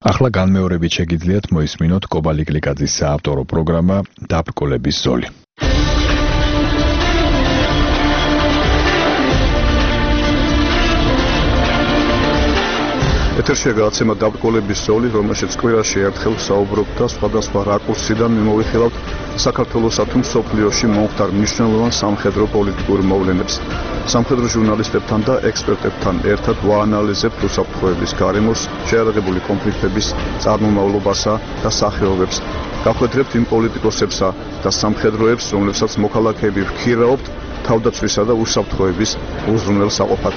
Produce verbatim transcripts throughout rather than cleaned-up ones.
ახლა განმეორებით შეგიძლიათ მოისმინოთ კობა ლიკლიკაძის საავტორო პროგრამა დაბრკოლების ზოლი. ეთერშია გადაცემა დაბრკოლების ზოლი, რომელშიც კვირაში ერთხელ საუბრობთ და სხვადასხვა რაკურსიდან მიმოვიხილავთ საქართველოსა თუ მსოფლიოში მომხდარ მნიშვნელოვან სამხედრო პოლიტიკურ მოვლენებს. სამხედრო ჟურნალისტებთან და ექსპერტებთან ერთად ვაანალიზებთ უსაფრთხოების გარემოს, შეიარაღებული კონფლიქტების წარმომავლობასა და სახეობებს. გავხვედრებთ იმ პოლიტიკოსებსა და სამხედროებს, რომლებსაც მოქალაქეები ვქირავთ თავდაცვისა და უსაფრთხოების უზრუნველ საყოფად.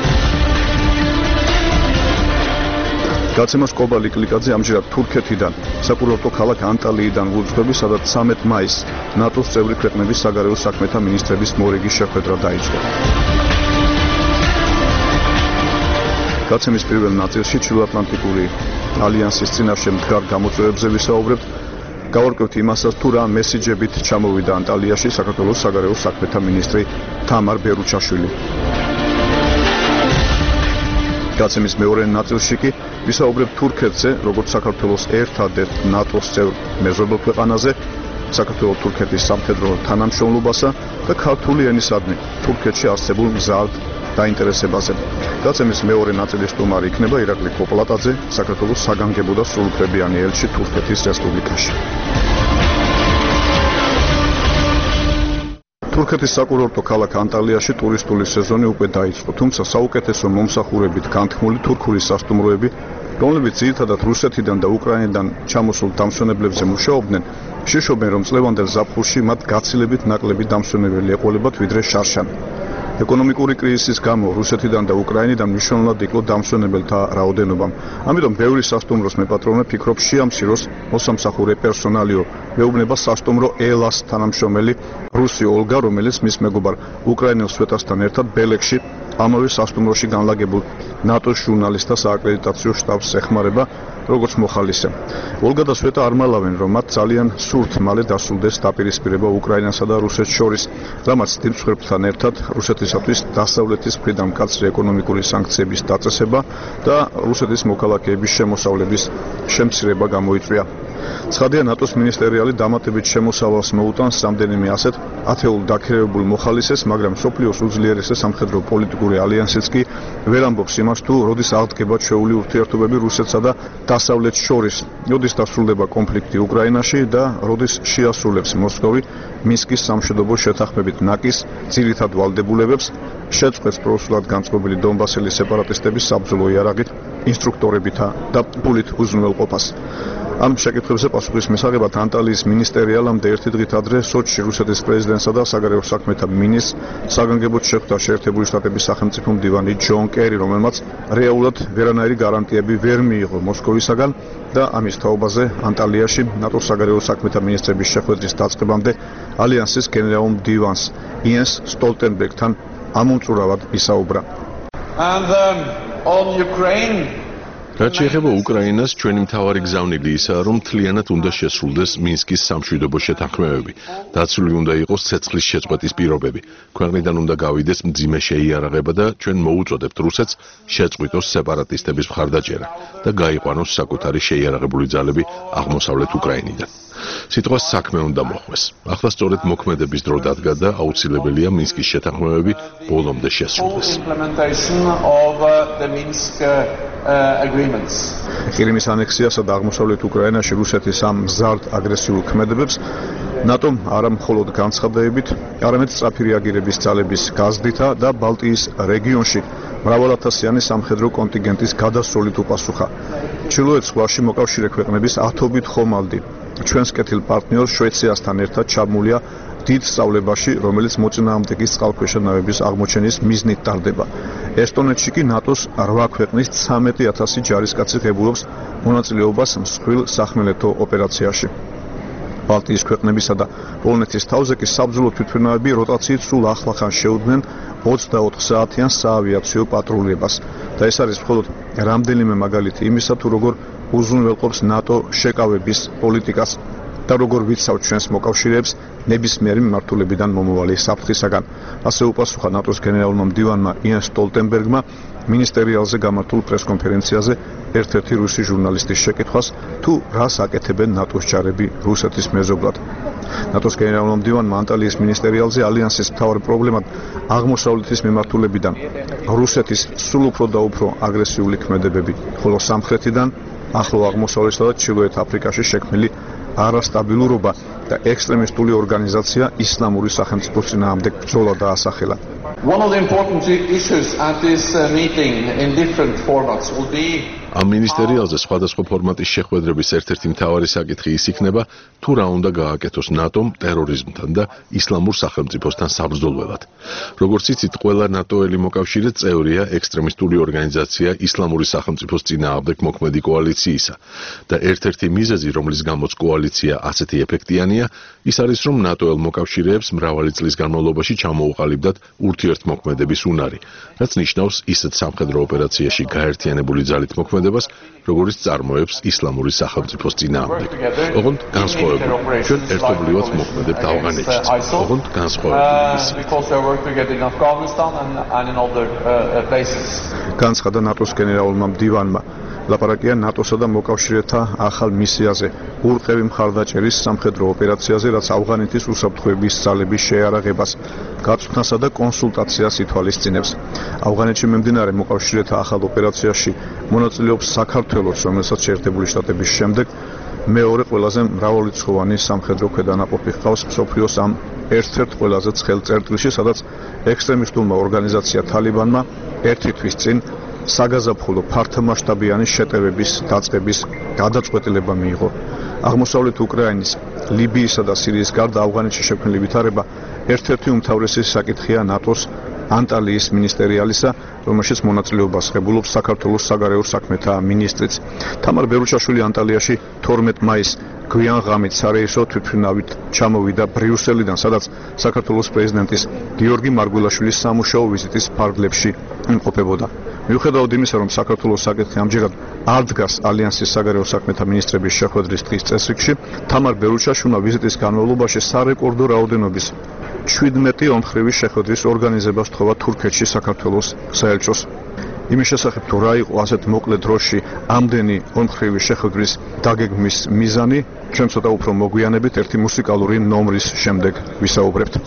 გადაცემას კობა ლიკლიკაძე ამჯერად თურქეთიდან, საკურორტო ქალაქ ანტალიიდან ვუძღვები, სადაც ცამეტ მაისს ნატოს წევრი ქვეყნების საგარეო საქმეთა მინისტრების მორიგის შეხვედრა დაიწყო. გადაცემის პირველ ნაწილში ჩრდილოატლანტიკური ალიანსის წინაშე მდგარ გამოწვევებზე ვისაუბრებთ. გავარკვევთ იმასაც, თუ რა მესიჯებით ჩამოვიდა ანტალიაში საქართველოს საგარეო საქმეთა მინისტრი თამარ ბერუჩაშვილი. გადაცემის მეორე ნაწილში კი ვისაუბრებთ თურქეთზე, როგორც საქართველოს ერთადერთ ნატოს წევრ მეზობელ ქვეყანაზე, საქართველოს-თურქეთის სამხედრო თანამშრომლობასა და ქართული ენისადმი თურქეთში არსებულ მზარდ დაინტერესებაზე. გადაცემის მეორე ნაწილის სტუმარი იქნება ირაკლი კოპლატაძე, საქართველოს საგანგებო და სრულუფლებიანი ელჩი თურქეთის რესპუბლიკაში. თურქეთის საკურორტო ქალაქ ანტალიაში ტურისტული სეზონი უკვე დაიწყო, თუმცა საუკეთესო მომსახურებით განთქმული თურქული სასტუმროები, რომლებიც ძირითადად რუსეთიდან და უკრაინიდან ჩამოსულ დამსვენებლებზე მუშაობდნენ, შეშობენ, რომ წლევანდელ ზაფხულში მათ გაცილებით ნაკლები დამსვენებელი ეყოლებათ ვიდრე შარშან. ეკონომიკური კრიზისის გამო რუსეთიდან და უკრაინიდან მნიშვნელოვნად იკლო დამსვენებელთა რაოდენობა. ამიტომ ბევრი სასტუმროს მეპატრონე ფიქრობს შეამციროს მოსამსახურე პერსონალიო. მეუბნება სასტუმრო ელას თანამშრომელი რუსი ოლგა, რომელიც მის მეგობარ უკრაინელ სვეტასთან ერთად ბელეგში ამავე სასტუმროში განლაგებულ ნატოს ჟურნალისტთა სააკრედიტაციო შტაბს ეხმარება როგორც მოხალისე. ოლგა და სვეტა არ მალავენ, რომ მათ ძალიან სურთ მალე დასრულდეს დაპირისპირება უკრაინასა და რუსეთს შორის, რამაც დიდმსხვერპლთან ერთად რუსეთისათვის დასავლეთის მხრიდან მკაცრი ეკონომიკური სანქციების დაწესება და რუსეთის მოქალაქეების შემოსავლების შემცირება გამოიწვია. ცხადია, ნატოს მინისტერიალი დამატებით შემოსავალს მოუტანს რამდენიმე ასეთ ათეულ დაქირავებულ მოხალისეს, მაგრამ მსოფლიოს უძლიერესი სამხედრო პოლიტიკური ალიანსიც კი ვერ ამბობს იმას, თუ როდის აღდგება ჩვეული ურთიერთობები რუსეთსა და დასავლეთს შორის, როდის დასრულდება კონფლიქტი უკრაინაში და როდის შეასრულებს მოსკოვი მინსკის სამშვიდობო შეთანხმებით ნაკის ძირითად ვალდებულებებს, შეწყვეტს პროსულად განწყობილი დონბასელი სეპარატისტების საბრძოლო იარაღით, ინსტრუქტორებითა და ფულით უზრუნველყოფას. ამ შეკითხვებზე პასუხის მისაღებად ანტალიის მინისტერიალამდე ერთი დღით ადრე სოჩში რუსეთის პრეზიდენტსა და საგარეო საქმეთა მინისტრს საგანგებოდ შეხვდა შეერთებული შტატების სახელმწიფო მდივანი ჯონ კერი, რომელმაც რეალურად ვერანაირი გარანტიები ვერ მიიღო მოსკოვისაგან და ამის თაობაზე ანტალიაში ნატოს საგარეო საქმეთა მინისტრების შეხვედრის დაწყებამდე ალიანსის გენერალურ მდივანს იენს სტოლტენბერგთან ამომწურავად ისაუბრა. And um, on Ukraine რაც შეეხება უკრაინას, ჩვენი მთავარი გზავნილი ისაა, რომ მთლიანად უნდა შესრულდეს მინსკის სამშვიდობო შეთანხმებები. დაცული უნდა იყოს ცეცხლის შეწყვეტის პირობები. ქვეყნიდან უნდა გავიდეს მძიმე შეიარაღება და ჩვენ მოუწოდებთ რუსეთს შეწყვიტოს სეპარატისტების მხარდაჭერა და გაიყვანოს საკუთარი შეიარაღებული ძალები აღმოსავლეთ უკრაინიდან. სიტყვას საქმე უნდა მოხვეს. ახლა სწორედ მოქმედების დრო დადგა და აუცილებელია მინსკის შეთანხმებები ბოლომდე შესრულდეს. ყირიმის ანექსიასა და აღმოსავლეთ უკრაინაში რუსეთის ამ მზარდ აგრესიულ ქმედებებს ნატომ არა მხოლოდ განცხადებით, არამედ სწრაფი რეაგირების ძალების გაზრდითა და ბალტიის რეგიონში მრავალათასიანი სამხედრო კონტინგენტის გადასროლით უპასუხა. ჩრდილოეთ ზღვაში მოკავშირე ქვეყნების ათობით ხომალდი ჩვენს კეთილ პარტნიორ შვეიცარიასთან ერთად ჩაბმულია დიდ სწავლებაში, რომელიც მოწინააღმდეგის წყალქვეშა ნავების აღმოჩენის მიზნით ტარდება. ესტონეთში კი ნატოს რვა ქვეყნის ცამეტი ათასი ჯარისკაცი ღებულობს მონაწილეობას მსხვილ სახმელეთო ოპერაციაში. ბალტიის ქვეყნებისა და პოლონეთის თავზე კი საბრძოლო თვითმფრინავები როტაციით სულ ახლახან შეუდგნენ ოცდაოთხ საათიან საავიაციო პატრულირებას და ეს არის მხოლოდ რამდენიმე მაგალითი იმისა, თუ როგორ უზრუნველყოფს ნატო შეკავების პოლიტიკას. და როგორ ვიცავთ ჩვენს მოკავშირეებს ნებისმიერი მიმართულებიდან მომავალი საფრთხისაგან. ასე უპასუხა ნატოს გენერალურმა მდივანმა იენ სტოლტენბერგმა მინისტერიალზე გამართულ პრესკონფერენციაზე ერთ-ერთი რუსი ჟურნალისტის შეკითხვას, თუ რას აკეთებენ ნატოს ჯარები რუსეთის მეზობლად. ნატოს გენერალურმა მდივანმა ანტალიის მინისტერიალზე ალიანსის მთავარ პრობლემად აღმოსავლეთის მიმართულებიდან რუსეთის სულ უფრო და უფრო აგრესიული ქმედებები, ხოლო სამხრეთიდან ახლო აღმოსავლეთსა და ჩრდილოეთ აფრიკაში შექმნილი არასტაბილურობა და ექსტრემისტული ორგანიზაცია ისლამური სახელმწიფოს წინააღმდეგ ბრძოლა დაასახელა. One of the important issues at this uh, meeting in different formats will be ამ მინისტერიალზე სხვადასხვა ფორმატის შეხვედრების ერთ-ერთი მთავარი საკითხი ის იქნება, თუ რა უნდა გააკეთოს ნატომ ტერორიზმთან და ისლამურ სახელმწიფოსთან საბრძოლველად. როგორც იცით, ყველა ნატოელი მოკავშირე წევრია ექსტრემისტული ორგანიზაცია ისლამური სახელმწიფოს წინააღმდეგ მოქმედი კოალიციისა და ერთ-ერთი მიზეზი, რომლის გამოც კოალიცია ასეთი ეფექტიანია, ის არის, რომ ნატოელ მოკავშირეებს მრავალი წლის განმავლობაში ჩამოუყალიბდათ ურთიერთმოქმედების უნარი, რაც ნიშნავს ისეთ სამხედრო ოპერაციაში გაერთიანებული ძალით მოქმედებას, როგორც წარმოებს ისლამური სახელმწიფოს წინააღმდეგ. ოღონდ განსხვავებული, ჩვენ ერთობლივად მოქმედებთ ავღანეთშიც. ოღონდ განსხვავებული. განცხადა ნატოს გენერალურმა მდივანმა. ლაპარაკია ნატოსა და მოკავშირეთა ახალ მისიაზე, ურყევი მხარდაჭერის სამხედრო ოპერაციაზე, რაც ავღანეთის უსაფრთხოების ძალების შეიარაღებას, გაწვრთნასა და კონსულტაციას ითვალისწინებს. ავღანეთში მიმდინარე მოკავშირეთა ახალ ოპერაციაში მონაწილეობს საქართველოს, რომელსაც შეერთებული შტატების შემდეგ მეორე ყველაზე მრავალრიცხოვანი სამხედრო ქვედანაყოფი ჰყავს მსოფლიოს ამ ერთ-ერთ ყველაზე ცხელ წერტილში, სადაც ექსტრემისტულმა ორგანიზაცია თალიბანმა ერთი თვის წინ საგაზაფხულო ფართომასშტაბიანი შეტევების დაწყების გადაწყვეტილება მიიღო. აღმოსავლეთ უკრაინის, ლიბიისა და სირიის გარდა ავღანეთში შექმნილი ვითარება ერთ-ერთი უმთავრესი საკითხია ნატოს ანტალიის მინისტერიალისა, რომელშიც მონაწილეობას ღებულობს საქართველოს საგარეო საქმეთა მინისტრიც. თამარ ბერუჩაშვილი ანტალიაში თორმეტ მაისს გვიან ღამით სარეისო თვითმფრინავით ჩამოვიდა ბრიუსელიდან, სადაც საქართველოს პრეზიდენტის გიორგი მარგველაშვილის სამუშაო ვიზიტის ფარგლებში იმყოფებოდა. მიუხედავად იმისა, რომ საქართველოს საკითხი ამჯერად არ დგას ალიანსის საგარეო საქმეთა მინისტრების შეხვედრის დღის წესრიგში, თამარ ბერუჩაშვილმა ვიზიტის განმავლობაში სარეკორდო რაოდენობის შვიდმეტი ომხრივი შეხვედრის ორგანიზებას თხოვა თურქეთში საქართველოს საელჩოს. იმის შესახებ, თუ რა იყო ასეთ მოკლე დროში ამდენი ომხრივი შეხვედრის დაგეგმვის მიზანი, ჩვენ ცოტა უფრო მოგვიანებით ერთი მუსიკალური ნომრის შემდეგ ვისაუბრებთ.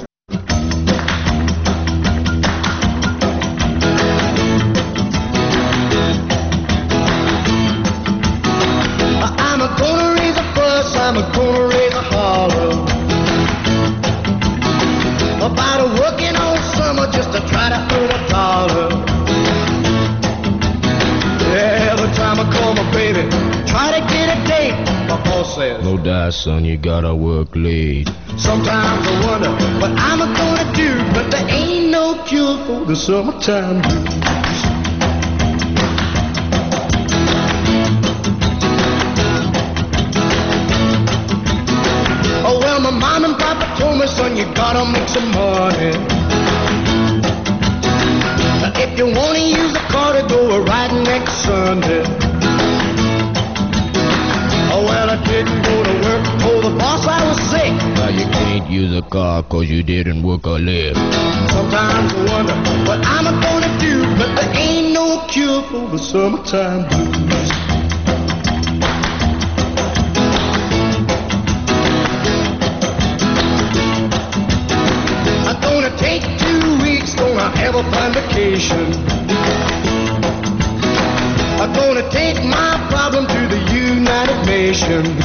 No die, son, you gotta work late. Sometimes I wonder what I'm gonna do, but there ain't no cure for the summertime blues. Oh well, my mom and papa told me, son, you gotta make some money. If you wanna use a car to go riding next Sunday. Oh well, I didn't go to work, told the boss I was sick. Now you can't use a car cause you didn't work or live. Sometimes I wonder what I'm gonna do, but there ain't no cure for the summertime blues. I'm gonna take two weeks, gonna have a fine vacation. I'm gonna take my problem to the United Nations.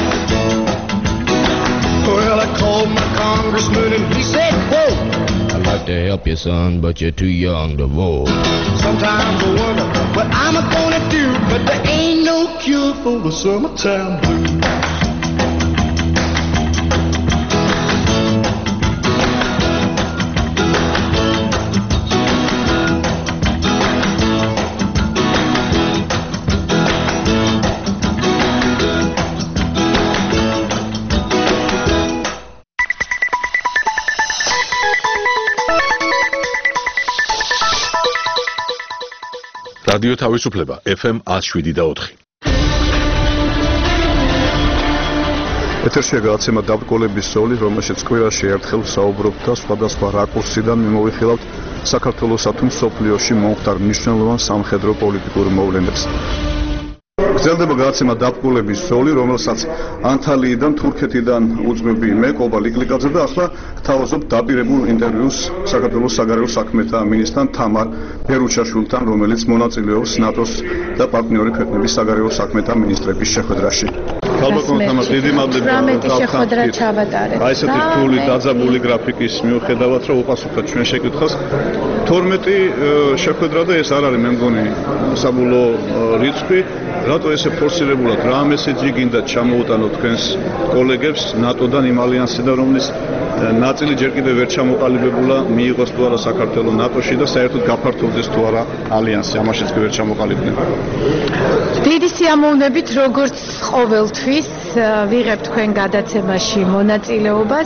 Well, I called my congressman and he said, whoa, I'd like to help you, son, but you're too young to vote. Sometimes I wonder what I'm gonna do, but there ain't no cure for the summertime blues. რადიო თავისუფლება ეფ ემ one oh seven და four. ეთერშია გადაცემა დაბრკოლების ზოლი, რომელშიც კვირაში ერთხელ ვსაუბრობთ და სხვადასხვა რაკურსიდან მიმოვიხილავთ საქართველოსა თუ მსოფლიოში მომხდარ მნიშვნელოვან სამხედრო პოლიტიკურ მოვლენებს. გრძელდება გადაცემა დაბრკოლების ზოლი, რომელსაც ანტალიიდან, თურქეთიდან უძღვები მე კობა ლიკლიკაძე და ახლა თავაზობ დაპირებულ ინტერვიუს საქართველოს საგარეო საქმეთა მინისტრთან თამარ ფერუჩაშვილთან, რომელიც მონაწილეობს ნატოს და პარტნიორი ქვეყნების საგარეო საქმეთა მინისტრების შეხვედრაში. ალბათ თამარ დიდი მადლობა შეხვედრა ჩავატარეთ. აი ესეთი რთული დაძაბული გრაფიკის მიუხედავად, რომ უპასუხოთ ჩვენ შეკითხვას. თორმეტი შეხვედრა და ეს არ არის მე მგონი საბოლოო რიცხვი. რატო ესე ფორსირებულად რა მესეჯი გინდა ჩამოუტანო თქვენს კოლეგებს ნატოდან იმ ალიანსიდან, რომლის ნაწილი ჯერ კიდევ ვერ ჩამოყალიბებულა, მიიღოს თუ არა საქართველოს ნატოში და საერთოდ გაფართოვდეს თუ არა ალიანსი, ამაშიც კი ვერ ჩამოყალიბდნენ. დიდი სიამოვნებით, როგორც ყოველთვის ვიღებ თქვენ გადაცემაში მონაწილეობას.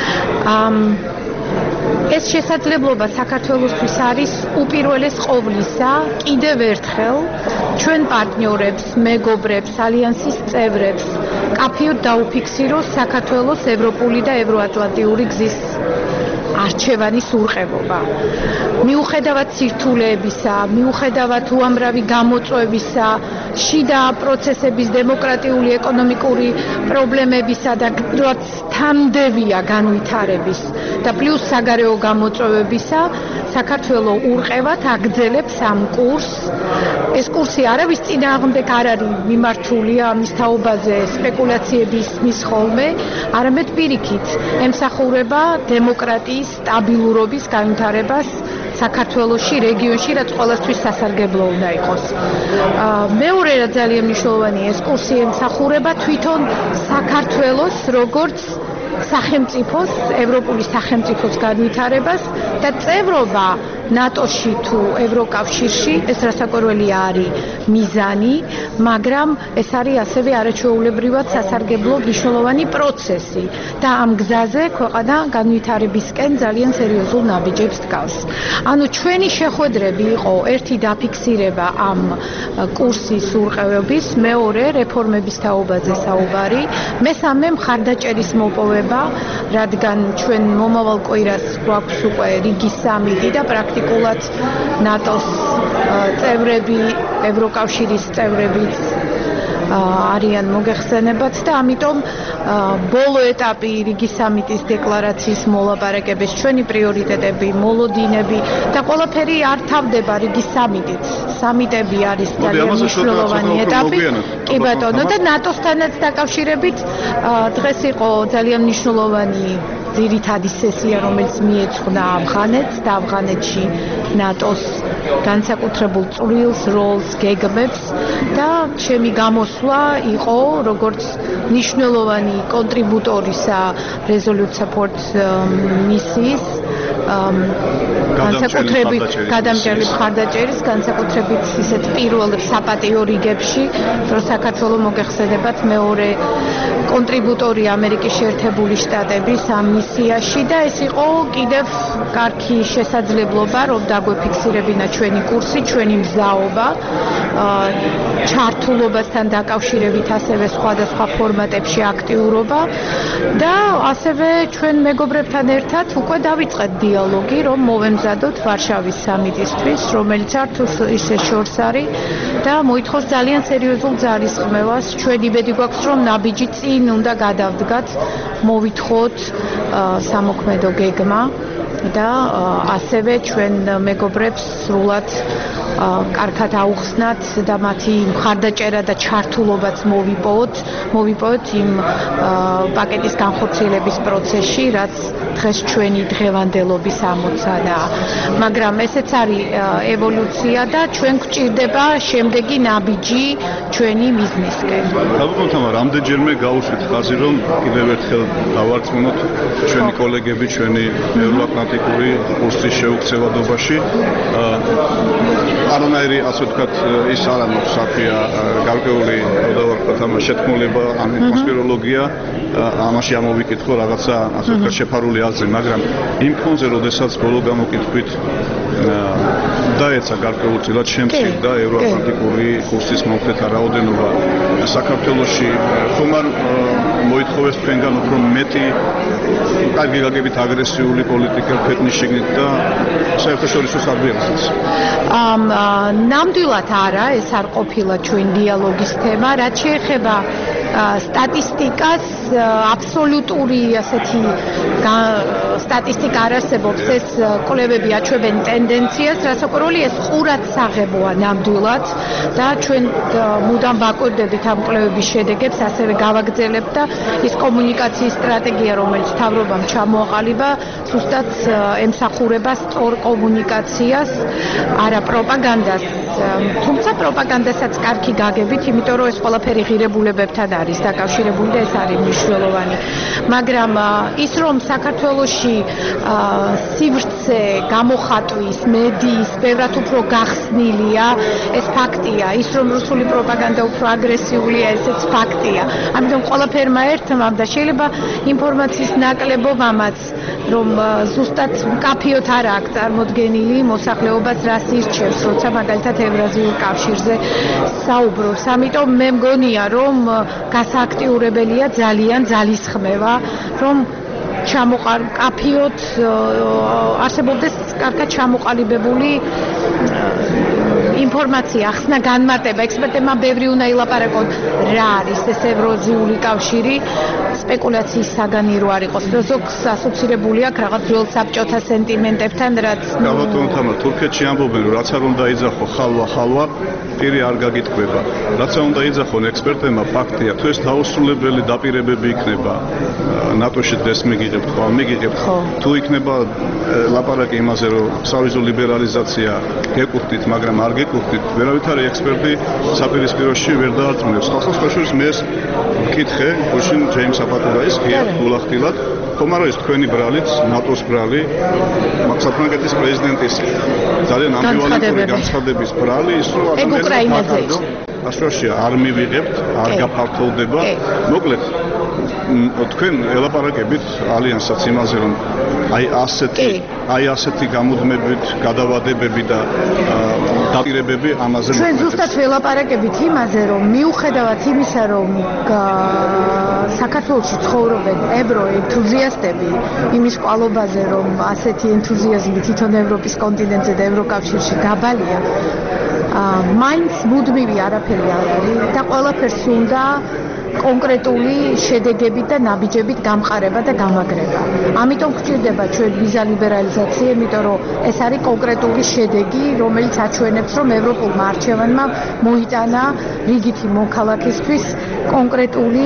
ეს შესაძლებლობა საქართველოსთვის არის უპირველეს ყოვლისა კიდევ ერთხელ ჩვენ პარტნიორებს, მეგობრებს, ალიანსის წევრებს კაფიოდ დაუფიქსიროს საქართველოს ევროპული და ევროატლანტიური გზის არჩევანის ურყევობა. მიუხედავად სირთულეებისა, მიუხედავად უამრავი გამოწვევისა, შიდა პროცესების დემოკრატიული, ეკონომიკური პრობლემებისა და რაც თამდევია განვითარების და პლუს საგარეო გამოწვევებისა, საქართველოს ურყევად აგრძელებს ამ კურსს. ეს კურსი არავის წინააღმდეგ არ არის მიმართული ამის თაობაზე სპეკულაციების მისხოლმე, არამედ პირიქით ემსახურება დემოკრატიის სტაბილურობის განვითარებას საქართველოში, რეგიონში, რაც ყველასთვის სასარგებლო უნდა იყოს. მეორე რა ძალიან მნიშვნელოვანია, ეს კურსი ემსახურება თვითონ საქართველოს როგორც სახელმწიფოს, ევროპული სახელმწიფოს განვითარებას და წევრობა ნატოში თუ ევროკავშირში, ეს რასაკვირველია არის მიზანი, მაგრამ ეს არის ასევე არაჩვეულებრივად სასარგებლო მნიშვნელოვანი პროცესი და ამ გზაზე ქვეყანა განვითარებისკენ ძალიან სერიოზულ ნაბიჯებს დგას. ანუ ჩვენი შეხვედრები იყო ერთი დაფიქსირება ამ კურსის ურყევების, მეორე რეფორმების თაობაზე საუბარი, მესამე მხარდაჭერის მოპოვება, რადგან ჩვენ მომავალ კვირას გვაქვს უკვე რიგის სამიტი და პრაქტიკულად ნატოს წევრები, ევროკავშირის წევრებიც არიან მოგეხსენებათ და ამიტომ ბოლო ეტაპი რიგის სამიტის დეკლარაციის მოლაპარაკების, ჩვენი პრიორიტეტები, მოლოდინები და ყველაფერი არ თავდება რიგის სამიტით. სამიტები არის ძალიან მნიშვნელოვანი ეტაპი. კი ბატონო, და ნატოსთანაც დაკავშირებით დღეს იყო ძალიან მნიშვნელოვანი ძირითადი სესია, რომელიც მიეძღვნა ავღანეთს და ავღანეთში ნატოს განსაკუთრებულ წვრილს როლს გეგმებს და ჩემი გამოსვლა იყო როგორც მნიშვნელოვანი კონტრიბუტორისა Resolute Support მისიის განსაკუთრებით გადამჭერლი მხარდაჭერის განსაკუთრებით ისეთ პირველ საპატიო რიგებში, რომ საქართველოს მოგეხსენებათ მეორე კონტრიბუტორი ამერიკის შეერთებული შტატების ამ მისიაში და ეს იყო კიდევ კარგი შესაძლებლობა, რომ დაგვეფიქსირებინა ჩვენი კურსი, ჩვენი მზაობა, ჩართულობასთან დაკავშირებით ასევე სხვადასხვა ფორმატებში აქტიურობა და ასევე ჩვენ მეგობრებთან ერთად უკვე დავიწყეთ დიალოგი, რომ მოვემზადოთ ვარშავის სამიტისთვის, რომელიც არც ისე შორს არის და მოითხოვს ძალიან სერიოზულ ძალისხმევას. ჩვენ იმედი გვაქვს, რომ ნაბიჯი წინ უნდა გადავდგათ, მოვითხოვოთ სამოქმედო გეგმა და ასევე ჩვენ მეგობრებს სრულად კარგად აუხსნათ და მათი მხარდაჭერა და ჩართულობაც მოვიპოვოთ, მოვიპოვოთ იმ პაკეტის განხორციელების პროცესში, რაც დღეს ჩვენი დღევანდელობის ამოცანა. მაგრამ ესეც არის ევოლუცია და ჩვენ გვჭირდება შემდეგი ნაბიჯი ჩვენი მიზნისკენ. გაბატონო, რამდენჯერმე გაუშვით ხაზი, რომ კიდევ ერთხელ დავარწმუნოთ ჩვენი კოლეგები, ჩვენი ევროატლანტიკური კურსის შეუქცევადობაში. არანაირი, ასე ვთქვათ, ის არ არის საქმეა გარკვეული დავარქვათ ამ შეთქმულება, ამ კონსპიროლოგია, ამაში ამოვიკითხო რაღაცა, ასე ვთქვათ, შეფარული აზრი, მაგრამ იმ ფონზე, როდესაც ბოლო გამოკითხვით დაეცა გარკვეულწილად შემცირდა ევროატლანტიკური კურსის მომხრეთა რაოდენობა საქართველოში ხომ არ მოითხოვეს თქვენგან უფრო მეტი კარგი გაგებით აგრესიული პოლიტიკა ქვეყნის შიგნით და საერთაშორისო საქმეებსაც? ამ ნამდვილად არა, ეს არ ყოფილა ჩვენ დიალოგის თემა, რაც შეეხება სტატისტიკას, აბსოლუტური ასეთი სტატისტიკა არ არსებობს, ეს კვლევები აჩვენებენ ტენდენციას, რასაკვირველი ეს ყურად საღებოა ნამდვილად და ჩვენ მუდამ ვაკვირდებით ამ კვლევების შედეგებს, ასევე გავაგრძელებთ და ის კომუნიკაციის სტრატეგია, რომელიც მთავრობამ ჩამოაყალიბა, ზუსტად ემსახურება სწორ კომუნიკაციას, არა პროპაგანდას. თუმცა პროპაგანდასაც კარგი გაგებით, იმიტომ რომ ეს ყველაფერი ღირებულებებთან არის დაკავშირებული და ეს არის მნიშვნელოვანი. მაგრამ ის რომ საქართველოში სივრცე გამოხატვის, მედიის ბევრად უფრო გახსნილია, ეს ფაქტია. ის რომ რუსული პროპაგანდა უფრო აგრესიულია, ესეც ფაქტია. ამიტომ ყველაფერმა ერთმამ და შეიძლება ინფორმაციის ნაკლებობამაც რომ ზუსტად მკაფიოდ არ აქვს წარმოდგენილი მოსახლეობას რას ირჩევს, როცა მაგალითად ევრაზიულ კავშირზე საუბრობს. ამიტომ მე მგონია რომ გასააქტიურებელია ძალიან ძალისხმევა, რომ ჩამოყალიბოთ არსებობდეს კარგად ჩამოყალიბებული ინფორმაცია, ახსნა განმარტება, ექსპერტებმა ბევრი უნდა ილაპარაკონ რა არის ეს ევრაზიული კავშირი, სპეკულაციის საგანი რო არ იყოს, ზოგს ასოცირებული აქვს რაღაც ძველ საბჭოთა სენტიმენტებთან, რაც გავატონთამა თურქეთში ამბობენ, რომ რაც არ უნდა იძახო ხალვა ხალვა, პირი არ გაგიტყვება. რაც არ უნდა იძახონ ექსპერტებმა, ფაქტია, თუ ეს დაუსრულებელი დაპირებები იქნება, ნატოში დღეს მიგიღებთ, ხო, მიგიღებთ. თუ იქნება ლაპარაკი იმაზე, რომ სავიზო ლიბერალიზაცია გეკურთხით, მაგრამ არ გეკურთხით, ვერავითარი ექსპერტი საპირისპიროში ვერ დაარწმუნებს. ხალხს ხაშურის მე ეს მკითხე, გუშინ ჯეიმს აპატურაის ღიად გულახდილად, ხომ არა ის თქვენი ბრალიც, ნატოს ბრალი, საფრანგეთის პრეზიდენტის ძალიან ამბივალენტური განცხადების ბრალი, ის რომ ადამიანებს აშუაში არ მივიღებთ, არ გაფართოვდება. მოკლედ თქვენ ელაპარაკებით ალიანსსაც იმაზე, რომ აი ასეთი აი ასეთი გამუდმებით, გადავადებები და დაპირებები ამაზე მოხდეს. ჩვენ ზუსტად ველაპარაკებით იმაზე, რომ მიუხედავად იმისა, რომ საქართველოში ცხოვრობენ ევრო ენთუზიასტები, იმის ყალობაზე, რომ ასეთი ენთუზიაზმი თვითონ ევროპის კონტინენტზე და ევროკავშირში დაბალია, მაინც მუდმივი არაფერი არ არის და ყველაფერს უნდა კონკრეტული შედეგებით და ნაბიჯებით გამყარება და გამაგრება. ამიტომ გვჭირდება ჩვენ ვიზა ლიბერალიზაცია, იმიტომ რომ ეს არის კონკრეტული შედეგი, რომელიც აჩვენებს, რომ ევროპულმა არჩევანმა მოიტანა რიგითი მოქალაქისთვის კონკრეტული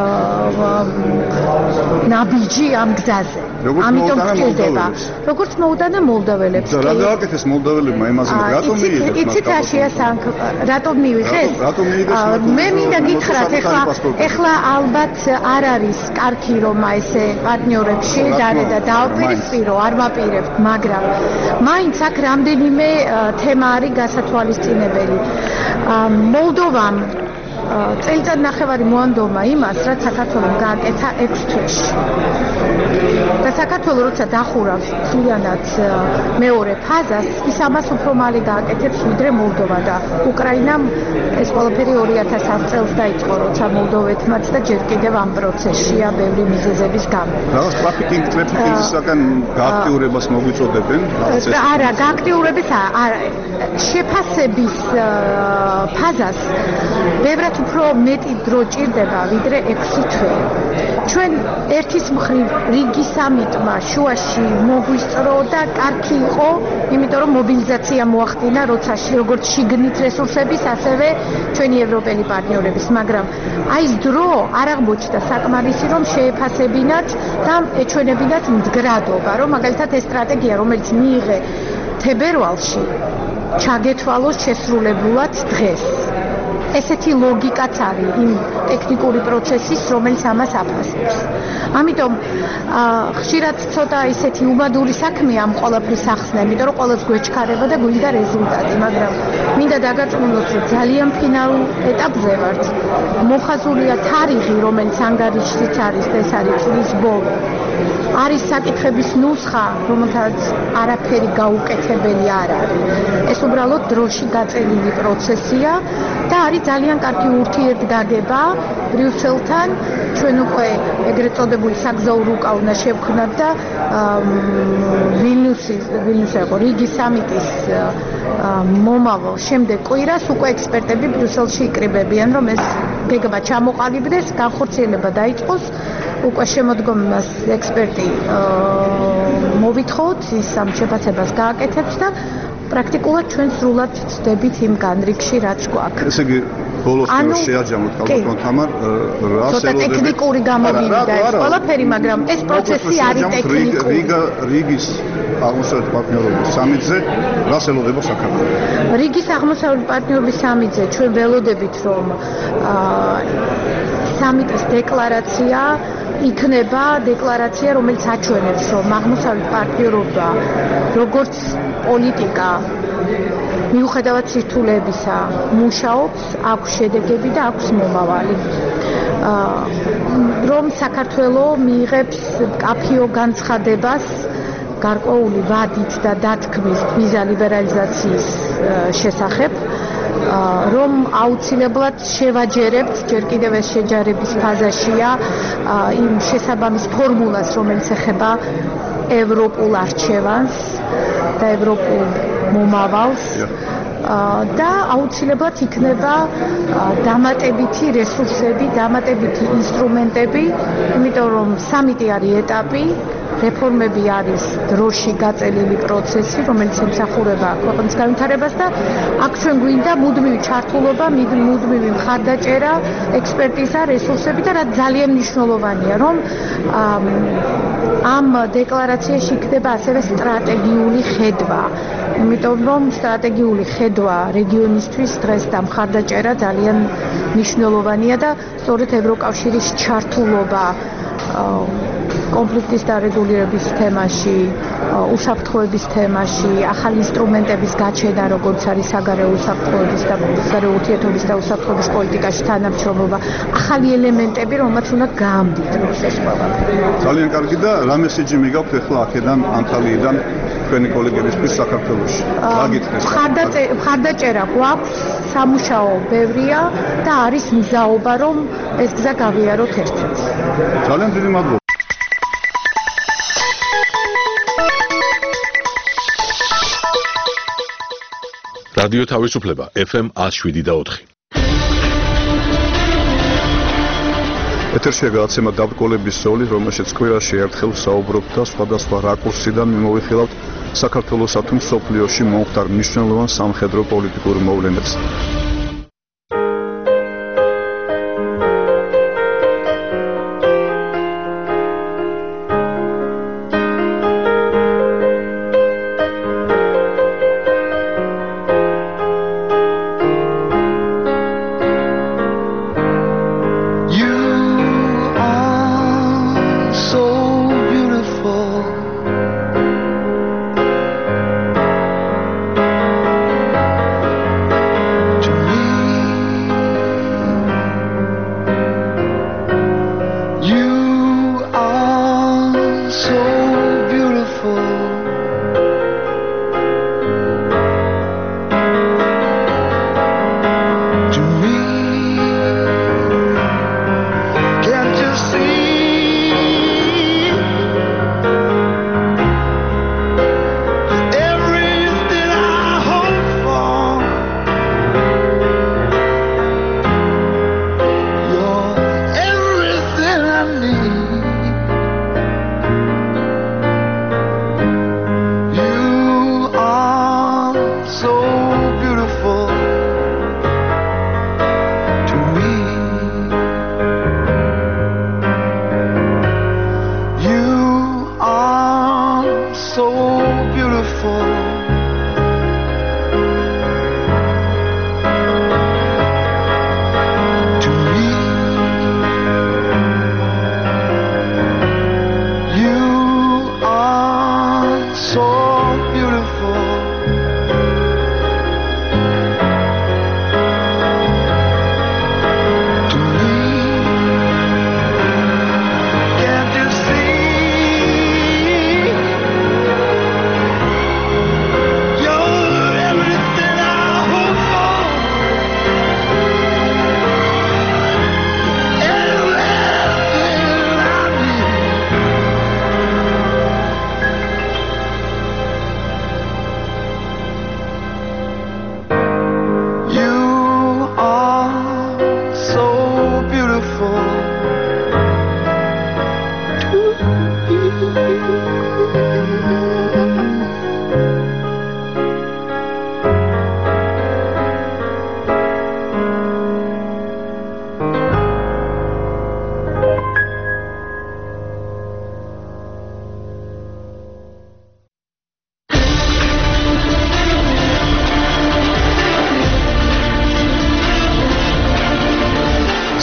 ნაბიჯი ამ გზაზე. ამიტომ გვჭირდება. როგორც მოუტანა მოლდაველებს. და რა გააკეთეს მოლდაველებმა იმაზე, რატომ მიიღეს? იცით რა შეასახ, რატომ მიიღეს? მე მინდა გითხრათ ახლა ეხლა ალბათ არ არის კარგი რომ ესე პარტნიორებში დარე და დაუპირისპირო არ ვაპირებთ, მაგრამ მაინც აქ რამდენიმე თემა არის გასათვალისწინებელი. მოლდოვამ წელიწად ნახევარი მოანდომა იმას, რაც საქართველოს გააკეთა ექვს თვეში. და საქართველოს როცა დახურავს სულიანად მეორე ფაზას, ის ამას უფრო მალე გააკეთებს ვიდრე მოლდოვა და უკრაინამ ეს ყველაფერი ორი ათას ათ წელს დაიწყო, როცა მოლდოვეთმაც და ჯერ კიდევ ამ პროცესშია ბევრი მიზეზების გამო. რაღაც ტრაფიკინგ ტრაფიკინგისგან გააქტიურებას მოგვიწოდებენ? არა, გააქტიურების არა, შეფასების ფაზას ბევრად უფრო მეტი დრო ჭირდება ვიდრე ექვსი თვე. ჩვენ ერთის მხრივ რიგი სამიტმა შუაში მოგვისწრო და კარგი იყო, იმიტომ რომ მობილიზაცია მოახდინა, როცა როგორც შიგნით რესურსების, ასევე ჩვენი ევროპელი პარტნიორების, მაგრამ აი ეს დრო არ აღმოჩნდა საკმარისი, რომ შეეფასებინათ და ეჩვენებინათ მდგრადობა, რომ მაგალითად ეს სტრატეგია, რომელიც მიიღე თებერვალში, ჩაგეთვალოს შესრულებულად დღეს. ესეთი ლოგიკაც არის იმ ტექნიკური პროცესის, რომელიც ამას აფასებს. ამიტომ ხშირად ცოტა ისეთი უმადური საქმეა ამ ყველაფრის ახსნა, იმიტომ რომ ყველას გვეჩქარება და გვინდა რეზულტატი, მაგრამ მინდა დაგაწმუნდეთ, რომ ძალიან ფინალურ ეტაპზე ვართ. მოხაზულია თარიღი, რომელიც ანგარიშშიც არის და ეს არის წლის ბოლო. არის საკითხების ნუსხა, რომელთაც არაფერი გაუკეთებელი არ არის. ეს უბრალოდ დროში გაწელილი პროცესია და არის ძალიან კარგი ურთიერთგაგება ბრიუსელთან. ჩვენ უკვე ეგრეთ წოდებული საგზაურო უკავნა შევქმნათ და ვილნიუსის ვილნიუსი იყო რიგის სამიტის მომავალ შემდეგ კვირას უკვე ექსპერტები ბრიუსელში იკრიბებიან, რომ ეს გეგმა ჩამოყალიბდეს, განხორციელება დაიწყოს. უკვე შემოდგომას ექსპერტი მოვითხოვთ, ის ამ შეფასებას გააკეთებს და პრაქტიკულად ჩვენ სრულად ვწდებით იმ განრიგში, რაც გვაქვს. ესე იგი ბოლოს შეაჯამოთ კალბატონ თამარ ცოტა ტექნიკური გამოვიდა ეს ყველაფერი, მაგრამ ეს პროცესი არის ტექნიკური. რიგა რიგის აღმოსავლეთ პარტნიორობის სამიტზე რას ელოდება საქართველო? რიგის აღმოსავლეთ პარტნიორობის სამიტზე ჩვენ ველოდებით, რომ სამიტის დეკლარაცია იქნება დეკლარაცია, რომელიც აჩვენებს, რომ აღმოსავლეთ პარტნიორობა როგორც პოლიტიკა მიუხედავად სირთულეებისა მუშაობს, აქვს შედეგები და აქვს მომავალი. რომ საქართველო მიიღებს მკაფიო განცხადებას გარკვეული ვადით და დათქმის ვიზა ლიბერალიზაციის შესახებ, რომ აუცილებლად შევაჯერებთ, ჯერ კიდევ ეს შეჯარების ფაზაშია, იმ შესაბამის ფორმულას, რომელიც ეხება ევროპულ არჩევანს და ევროპულ მომავალს და აუცილებლად იქნება დამატებითი რესურსები, დამატებითი ინსტრუმენტები, იმიტომ რომ სამიტი არის ეტაპი, რეფორმები არის დროში გაწელილი პროცესი, რომელიც ემსახურება ქვეყნის განვითარებას და აქ ჩვენ გვინდა მუდმივი ჩართულობა, მუდმივი მხარდაჭერა, ექსპერტიზა, რესურსები და რაც ძალიან მნიშვნელოვანია, რომ ამ დეკლარაციაში იქნება ასევე სტრატეგიული ხედვა. იმიტომ რომ სტრატეგიული ხედვა რეგიონისთვის დღეს და მხარდაჭერა ძალიან მნიშვნელოვანია და სწორედ ევროკავშირის ჩართულობა კონფლიქტის დარეგულირების თემაში, უსაფრთხოების თემაში, ახალი ინსტრუმენტების გაჩენა, როგორც არის საგარეო უსაფრთხოების და საგარეო ურთიერთობების და უსაფრთხოების პოლიტიკაში თანამშრომლობა, ახალი ელემენტები, რომელთაც უნდა გაამდიდროს ეს ყველაფერი. ძალიან კარგი და რა მესიჯი მიგაქვთ ახლა აქედან ანტალიიდან თქვენი კოლეგებისთვის საქართველოში? რა გითხრათ? მხარდაჭერა გვაქვს, სამუშაო ბევრია და არის მზაობა, რომ ეს გზა გავიაროთ ერთად. ძალიან დიდი მადლობა. რადიო თავისუფლება ეფ ემ ათს შვიდი და ოთხი. ეთერშია გადაცემა დაბრკოლების ზოლი, რომელშიც კვირაში ერთხელ საუბრობთ და სხვადასხვა რაკურსიდან მიმოვიხილავთ საქართველოსა თუ მსოფლიოში მომხდარ მნიშვნელოვან სამხედრო პოლიტიკურ მოვლენებს. To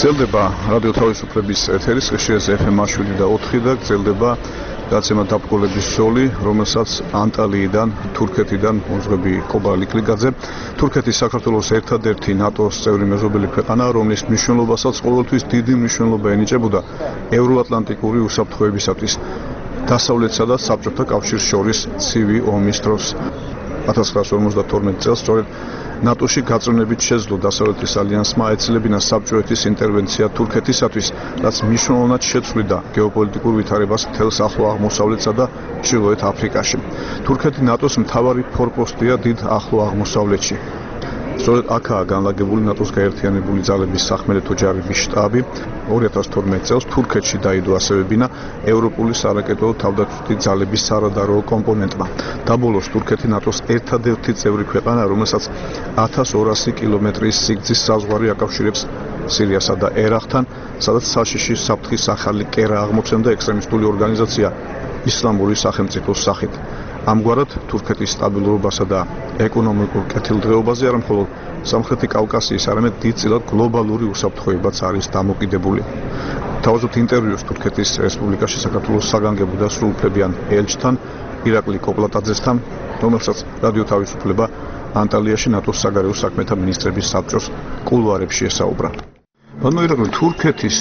გრძელდება რადიო თავისუფლების ეთერის ხშირზე ეფ ემ შვიდი და ოთხი და გრძელდება გაცემა დაბრძოლების ზოლი, რომელსაც ანტალიიდან, თურქეთიდან უძღვები კობა ლიკლიგაძე. თურქეთი საქართველოს ერთადერთი ნატოს წევრი მეზობელი ქვეყანაა, რომლის მნიშვნელობასაც ყოველთვის დიდი მნიშვნელობა ენიჭებოდა ევროატლანტიკური უსაფრთხოებისათვის დასავლეთსა და საბჭოთა კავშირს შორის ცივი ომის დროს. ათას ცხრაასი ორმოცდათორმეტი წელს სწორედ ნატოში გაწევნებით შეძლო დასავლეთის ალიანსმა ეცილებინა საბჭოეთის ინტერვენცია თურქეთისათვის, რაც მნიშვნელოვნად შეცვლიდა გეოპოლიტიკურ ვითარებას მთელს ახლო აღმოსავლეთსა და ჩრდილოეთ აფრიკაში. თურქეთი ნატოს მთავარი ფორპოსტია დიდ ახლო აღმოსავლეთში. სწორედ აქაა განლაგებული ნატოს გაერთიანებული ძალების სახმელეთო ჯარების შტაბი. ორი ათას თორმეტი წელს თურქეთში დაიდო ასევე ბინა ევროპული სარაკეტო თავდაცვითი ძალების სარადარო კომპონენტმა. დაბოლოს თურქეთი ნატოს ერთადერთი წევრი ქვეყანაა, რომელსაც ათას ორასი კილომეტრის სიგრძის საზღვარი აკავშირებს სირიასა და ერაყთან, სადაც საშიში საფრთხის ახალი კერა აღმოცენდა ექსტრემისტული ორგანიზაცია ისლამური სახელმწიფოს სახით. ამგვარად თურქეთის სტაბილურობასა და ეკონომიკურ კეთილდღეობაზე არა მხოლოდ სამხრეთი კავკასიის, არამედ დიდწილად გლობალური უსაფრთხოებაც არის დამოკიდებული. თავაზობთ ინტერვიუს თურქეთის რესპუბლიკაში საქართველოს საგანგებო და სრულუფლებიან ელჩთან ირაკლი კოპლატაძესთან, რომელსაც რადიო თავისუფლება ანტალიაში ნატოს საგარეო საქმეთა მინისტრების საბჭოს კულუარებში ესაუბრა. ბატონო ირაკლი, თურქეთის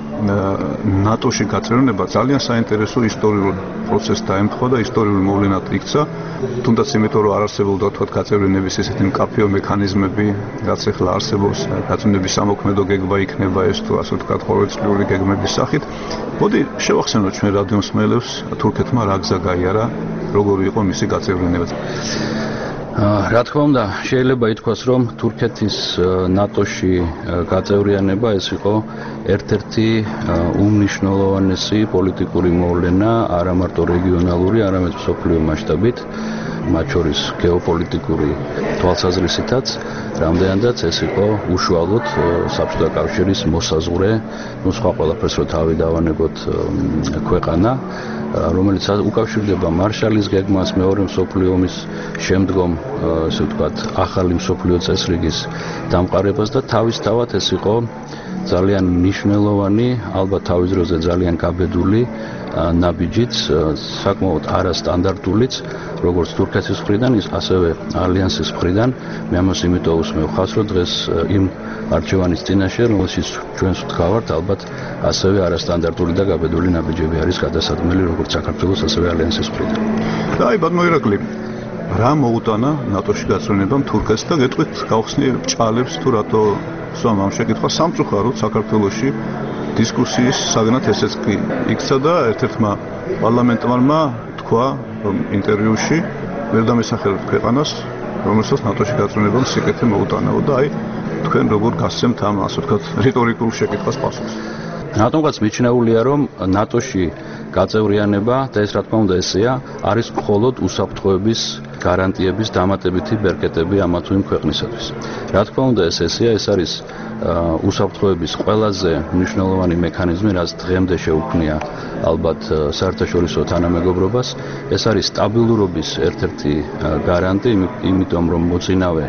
ნატოში გაწევნება ძალიან საინტერესო ისტორიულ პროცესს დაემთხვა და ისტორიული მოვლენად იქცა, თუნდაც იმიტომ რომ არ არსებობდა თქვათ გაწევრიანების ესეთი მკაფიო მექანიზმები, რაც ახლა არსებობს, გაწევრიანების სამოქმედო გეგმა იქნება ეს თუ ასე ვთქვათ ყოველწლიური გეგმების სახით. მოდი შევახსენოთ ჩვენ რადიო მსმენელებს თურქეთმა რა გზა გაიარა, როგორი იყო მისი გაწევრიანება. რა თქმა უნდა, შეიძლება ითქვას, რომ თურქეთის ნატოში გაწევრიანება ეს იყო ერთ-ერთი უმნიშვნელოვანესი პოლიტიკური მოვლენა, არა მარტო რეგიონალური, არამედ მსოფლიო მასშტაბით, მათ შორის გეოპოლიტიკური თვალსაზრისითაც, რამდენადაც ეს იყო უშუალოდ საბჭოთა კავშირის მოსაზღვრე, ნუ სხვა ყველაფერს რო თავი დავანებოთ ქვეყანა, რომელიც უკავშირდება მარშალის გეგმას, მეორე მსოფლიო ომის შემდგომ, ასე ვთქვათ, ახალი მსოფლიო წესრიგის დამყარებას და თავისთავად ეს იყო ძალიან მნიშვნელოვანი, ალბათ თავის დროზე ძალიან გაბედული ნაბიჯიც, საკმაოდ არასტანდარტულიც, როგორც თურქეთის მხრიდან, ასევე ალიანსის მხრიდან. მე ამას იმიტომ უსმევ ხაზს, რომ დღეს იმ არჩევანის წინაშე, რომელშიც ჩვენს ვთქვავართ, ალბათ ასევე არასტანდარტული და გაბედული ნაბიჯები არის გადასადგმელი, როგორც საქართველოს, ასევე ალიანსის მხრიდან. და აი, ბატონო ირაკლი, რა მოუტანა ნატოში გაწევრიანებამ თურქეთს და გეტყვით გავხსნი ჭალებს თუ რატო სვამ ამ შეკითხვა სამწუხაროდ საქართველოში დისკუსიის საგნად ესეც კი იქცა და ერთ-ერთმა პარლამენტარმა თქვა რომ ინტერვიუში ვერ დამესახელებ ქვეყანას, რომელსაც ნატოში გაწევრიანებამ სიკეთე მოუტანაო და აი თქვენ როგორ გასცემთ ამ ასე ვთქვათ რიტორიკულ შეკითხვას პასუხს. რატომღაც მიჩნეულია, რომ ნატოში გაწევრიანება და ეს რა თქმა უნდა ესეა, არის მხოლოდ უსაფრთხოების გარანტიების დამატებითი ბერკეტები ამა თუ იმ ქვეყნისათვის. რა თქმა უნდა ეს ესეა, ეს არის უსაფრთხოების ყველაზე მნიშვნელოვანი მექანიზმი, რაც დღემდე შეუქმნია ალბათ საერთაშორისო თანამეგობრობას. ეს არის სტაბილურობის ერთ-ერთი გარანტი, იმიტომ რომ მოწინავე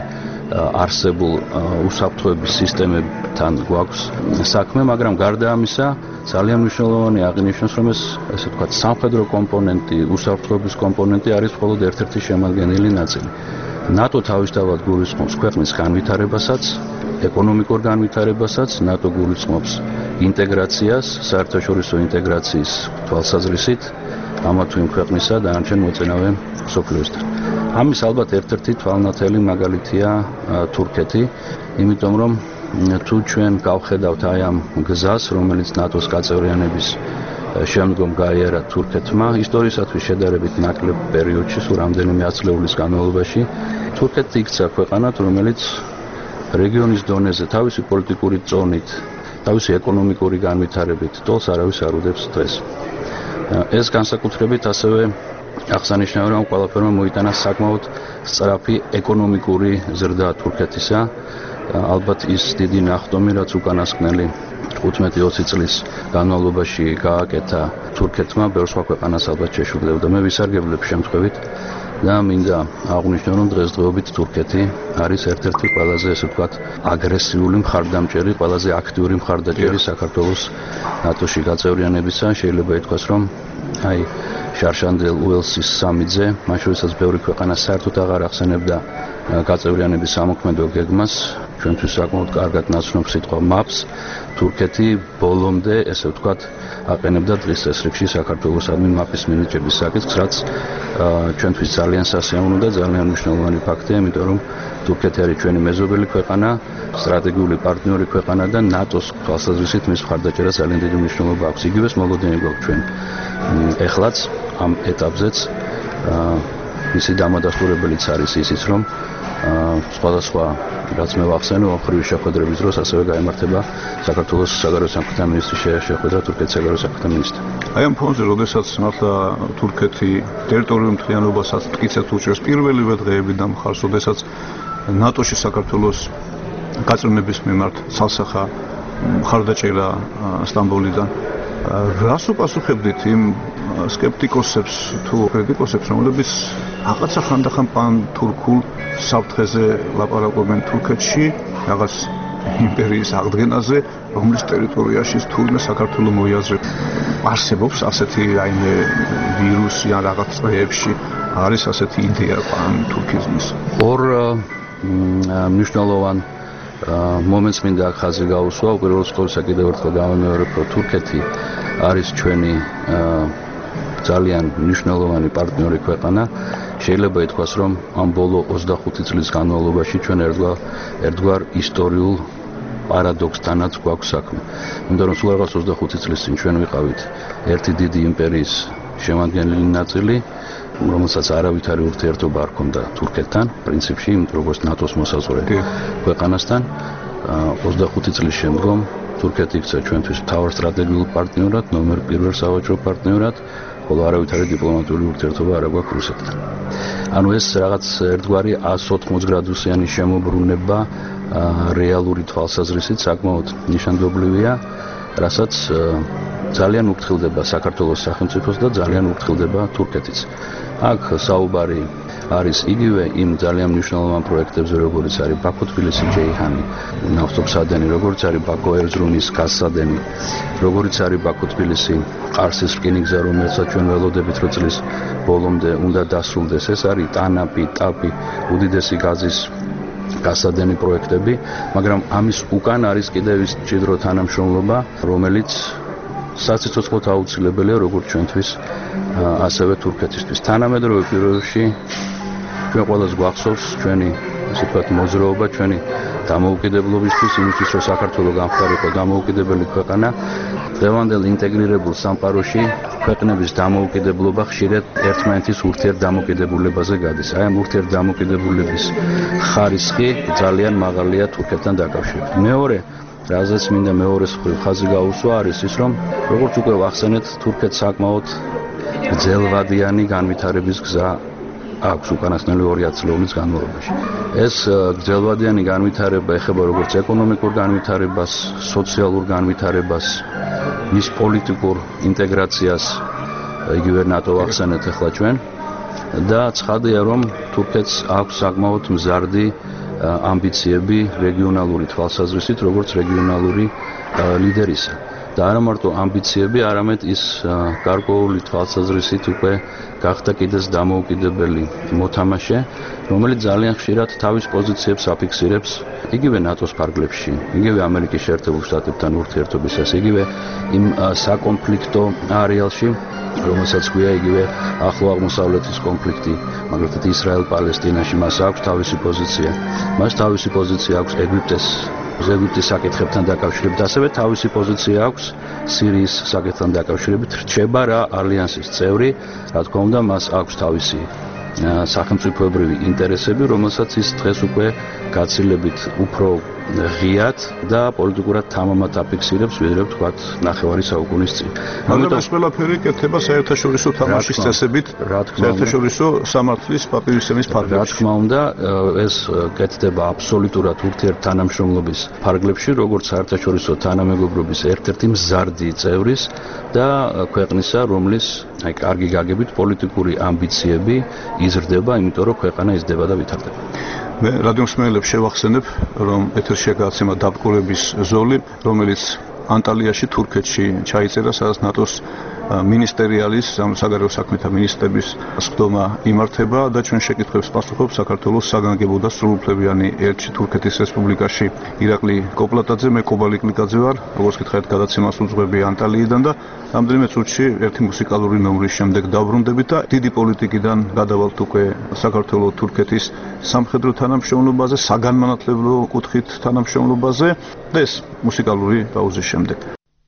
არსებულ უსაფრთხოების სისტემებთან გვაქვს საქმე, მაგრამ გარდა ამისა ძალიან მნიშვნელოვანი აღინიშნოს, რომ ეს ასე ვთქვათ სამხედრო კომპონენტი, უსაფრთხოების კომპონენტი არის მხოლოდ ერთ-ერთი შემადგენელი ნაწილი. ნატო თავისთავად გულისხმობს ქვეყნის განვითარებასაც, ეკონომიკურ განვითარებასაც, ნატო გულისხმობს ინტეგრაციას, საერთაშორისო ინტეგრაციის თვალსაზრისით, ამა თუ იმ ქვეყნისა და დანარჩენ მოწინავე მსოფლიოსთან. ამის ალბათ ერთ-ერთი თვალნათელი მაგალითია თურქეთი, იმიტომ რომ თუ ჩვენ გავხედავთ აი ამ გზას, რომელიც ნატოს გაწევრიანების შემდგომ გაიარა თურქეთმა, ისტორიისათვის შედარებით ნაკლებ პერიოდში, სულ რამდენიმე ათწლეულის განმავლობაში, თურქეთი იქცა ქვეყანად, რომელიც რეგიონის დონეზე თავისი პოლიტიკური წონით, თავისი ეკონომიკური განვითარებით ტოლს არავის არ უდებს დღეს. ეს განსაკუთრებით ასევე აღსანიშნავია, რომ ყველაფერმა მოიტანა საკმაოდ სწრაფი ეკონომიკური ზრდა თურქეთისა. ალბათ ის დიდი ნახტომი, რაც უკანასკნელი თხუთმეტი ოცი წლის განმავლობაში გააკეთა თურქეთმა, ბევრ სხვა ქვეყანას ალბათ შეშუქდებოდა. მე ვისარგებლებ შემთხვევით და მინდა აღვნიშნო, რომ დღესდღეობით თურქეთი არის ერთ-ერთი ყველაზე, ესე ვთქვათ, აგრესიული მხარდამჭერი, ყველაზე აქტიური მხარდაჭერი საქართველოს ნატოში გაწევრიანებისა. შეიძლება ითქვას, რომ აი შარშანდელ უელსის სამიძე, მაშინ როდესაც ბევრი ქვეყანა საერთოდ აღარ ახსენებდა გაწევრიანების სამოქმედო გეგმას, ჩვენთვის საკმაოდ კარგად ნაცნობ სიტყვა maps, თურქეთი ბოლომდე, ესე ვთქვათ, აყენებდა დღის წესრიგში საქართველოსადმი მაპის მინიჭების საკითხს, რაც ჩვენთვის ძალიან სასიამოვნო და ძალიან მნიშვნელოვანი ფაქტია, იმიტომ რომ თურქეთი არის ჩვენი მეზობელი ქვეყანა, სტრატეგიული პარტნიორი ქვეყანა და ნატოს თვალსაზრისით მის მხარდაჭერას ძალიან დიდი მნიშვნელობა აქვს. იგივეს მოლოდინი გვაქვს ჩვენ. ეხლაც ამ ეტაპზეც მისი დამადასტურებელიც არის ისიც, რომ სხვადასხვა რაც მე ვახსენე, ოხრივის შეხვედრების დროს ასევე გაემართება საქართველოს საგარეო საქმეთა მინისტრის შეხვედრა თურქეთის საგარეო საქმეთა მინისტრთან. აი ამ ფონზე, როდესაც მართლა თურქეთი ტერიტორიულ მთლიანობასაც მტკიცედ უჭერს პირველივე დღეებიდან მხარს, როდესაც ნატოში საქართველოს გაწევრიანების მიმართ ცალსახა მხარდაჭერა სტამბოლიდან, რას უპასუხებდით იმ სკეპტიკოსებს თუ კრიტიკოსებს, რომლებიც რაღაცა ხანდახან პან თურქულ საფრთხეზე ლაპარაკობენ თურქეთში, რაღაც იმპერიის აღდგენაზე, რომლის ტერიტორიაში თურმე საქართველოს მოიაზრებს. არსებობს ასეთი რაიმე ვირუსი ან რაღაც წრეებში არის ასეთი იდეა პან თურქიზმის. ორ მნიშვნელოვან მომენტს მინდა აქ ხაზი გაუსვა. უპირველეს ყოვლისა კიდევ ერთხელ გამომეორებ, რომ თურქეთი არის ჩვენი ძალიან მნიშვნელოვანი პარტნიორი ქვეყანა. შეიძლება ითქვას, რომ ამ ბოლო ოცდახუთი წლის განმავლობაში ჩვენ ერთგვარ ერთგვარ ისტორიულ პარადოქსთანაც გვაქვს საქმე. იმიტომ რომ სულ რაღაც ოცდახუთი წლის წინ ჩვენ ვიყავით ერთი დიდი იმპერიის შემადგენელი ნაწილი, რომელსაც არავითარი ურთიერთობა არ ჰქონდა თურქეთთან, პრინციპში, როგორც ნატოს მოსაზღვრე ქვეყანასთან. ოცდახუთი წლის შემდგომ თურქეთი იქცა ჩვენთვის მთავარ სტრატეგიულ პარტნიორად, ნომერ პირველ სავაჭრო პარტნიორად, ხოლო არავითარი დიპლომატიური ურთიერთობა არ აქვს რუსეთთან. ანუ ეს რაღაც ერთგვარი εκατს ოთხმოცი გრადუსიანი შემოbrunება რეალური თვალსაზრისით საკმაოდ ნიშანდობლივია, რასაც ძალიან უფრთხილდება საქართველოს სახელმწიფოს და ძალიან უფრთხილდება თურქეთიც. აქ საუბარი არის იგივე იმ ძალიან მნიშვნელოვან პროექტებზე, როგორც არის ბაქო-თბილისი-ჯეიჰანი, ნავთობსადენი, როგორც არის ბაქო-ერზრუმის გაზსადენი, როგორც არის ბაქო-თბილისი-ყარსის რკინიგზა, რომელსაც ჩვენ ველოდებით რომ წლის ბოლომდე უნდა დასრულდეს. ეს არის ტანაპი, ტაპი, უდიდესი გაზის გაზსადენი პროექტები, მაგრამ ამის უკან არის კიდევ ის მჭიდრო თანამშრომლობა, რომელიც საციცოცხლოდ აუცილებელია როგორც ჩვენთვის, ასევე თურქეთისთვის. თანამედროვე პირობებში ჩვენ ყველას გვახსოვს ჩვენი, ასე ვთქვათ, მოძრაობა, ჩვენი დამოუკიდებლობისთვის, იმისთვის, რომ საქართველოს გამხდარიყო დამოუკიდებელი ქვეყანა. დღევანდელ ინტეგრირებულ სამყაროში ქვეყნების დამოუკიდებლობა ხშირად ერთმანეთის ურთიერთდამოკიდებულებაზე გადის. აი ამ ურთიერთდამოკიდებულების ხარისხი ძალიან მაღალია თურქეთთან დაკავშირებით. მეორე რაზეც მინდა მეორეს მხრივ ხაზი გაუსვა არის ის, რომ როგორც უკვე ვახსენეთ, თურქეთს საკმაოდ გრძელვადიანი განვითარების გზა აქვს უკანასკნელი ორი ათწლეულის განმავლობაში. ეს გრძელვადიანი განვითარება ეხება როგორც ეკონომიკურ განვითარებას, სოციალურ განვითარებას, მის პოლიტიკურ ინტეგრაციას, იგივე ნატო ვახსენეთ ახლა ჩვენ და ცხადია, რომ თურქეთს აქვს საკმაოდ მზარდი ამბიციები რეგიონალური თვალსაზრისით, როგორც რეგიონალური ლიდერისა. და არა მარტო ამბიციები, არამედ ის გარკვეული თვალსაზრისით უკვე გახდა კიდეც დამოუკიდებელი მოთამაშე, რომელიც ძალიან ხშირად თავის პოზიციებს აფიქსირებს იგივე ნატოს ფარგლებში, იგივე ამერიკის შეერთებულ შტატებთან ურთიერთობისას, იგივე იმ საკონფლიქტო არეალში, რომელსაც ქვია იგივე ახლო აღმოსავლეთის კონფლიქტი, მაგალითად ისრაელ-პალესტინაში, მას აქვს თავისი პოზიცია. მას თავისი პოზიცია აქვს ეგვიპტეს ეგვიპტის საკითხებთან დაკავშირებით, ასევე თავისი პოზიცია აქვს სირიის საკითხთან დაკავშირებით. რჩება რა ალიანსის წევრი, რა თქმა უნდა, მას აქვს თავისი სახელმწიფოებრივი ინტერესები, რომელსაც ის დღეს უკვე გაცილებით უფრო ღიად და პოლიტიკურად თამამად აფიქსირებს, ვიდრე ვთქვათ, ნახევარი საუკუნის წინ. მაგრამ ეს ყველაფერი კეთდება საერთაშორისო თამაშის წესებით, საერთაშორისო სამართლის პატივისცემის ფარგლებში. რა თქმა უნდა, ეს კეთდება აბსოლუტურად ურთიერთთანამშრომლობის ფარგლებში, როგორც საერთაშორისო თანამეგობრობის ერთ-ერთი მზარდი წევრის და ქვეყნისა, რომლის აი კარგი გაგებით პოლიტიკური ამბიციები იზრდება, იმიტომ რომ ქვეყანა იზრდება და ვითარდება. მე რადიომსმენელებს შევახსენებ, რომ ეთერში გაცემა დაბრკოლების ზოლი, რომელიც ანტალიაში, თურქეთში ჩაიწერა, სადაც ნატოს მინისტერიალის, საგარეო საქმეთა მინისტრების სხდომა იმართება და ჩვენ შეკითხვებს პასუხობს საქართველოს საგანგებო და სრულუფლებიანი ელჩი თურქეთის რესპუბლიკაში ირაკლი კოპლატაძე. მე კობალი კლიკაძე ვარ, როგორც გითხარით, გადაცემას უძღვები ანტალიიდან და რამდენიმე წუთში ერთი მუსიკალური ნომრის შემდეგ დავბრუნდებით და დიდი პოლიტიკიდან გადავალთ უკვე საქართველოს თურქეთის სამხედრო თანამშრომლობაზე, საგანმანათლებლო კუთხით თანამშრომლობაზე და ეს მუსიკალური პაუზის შემდეგ.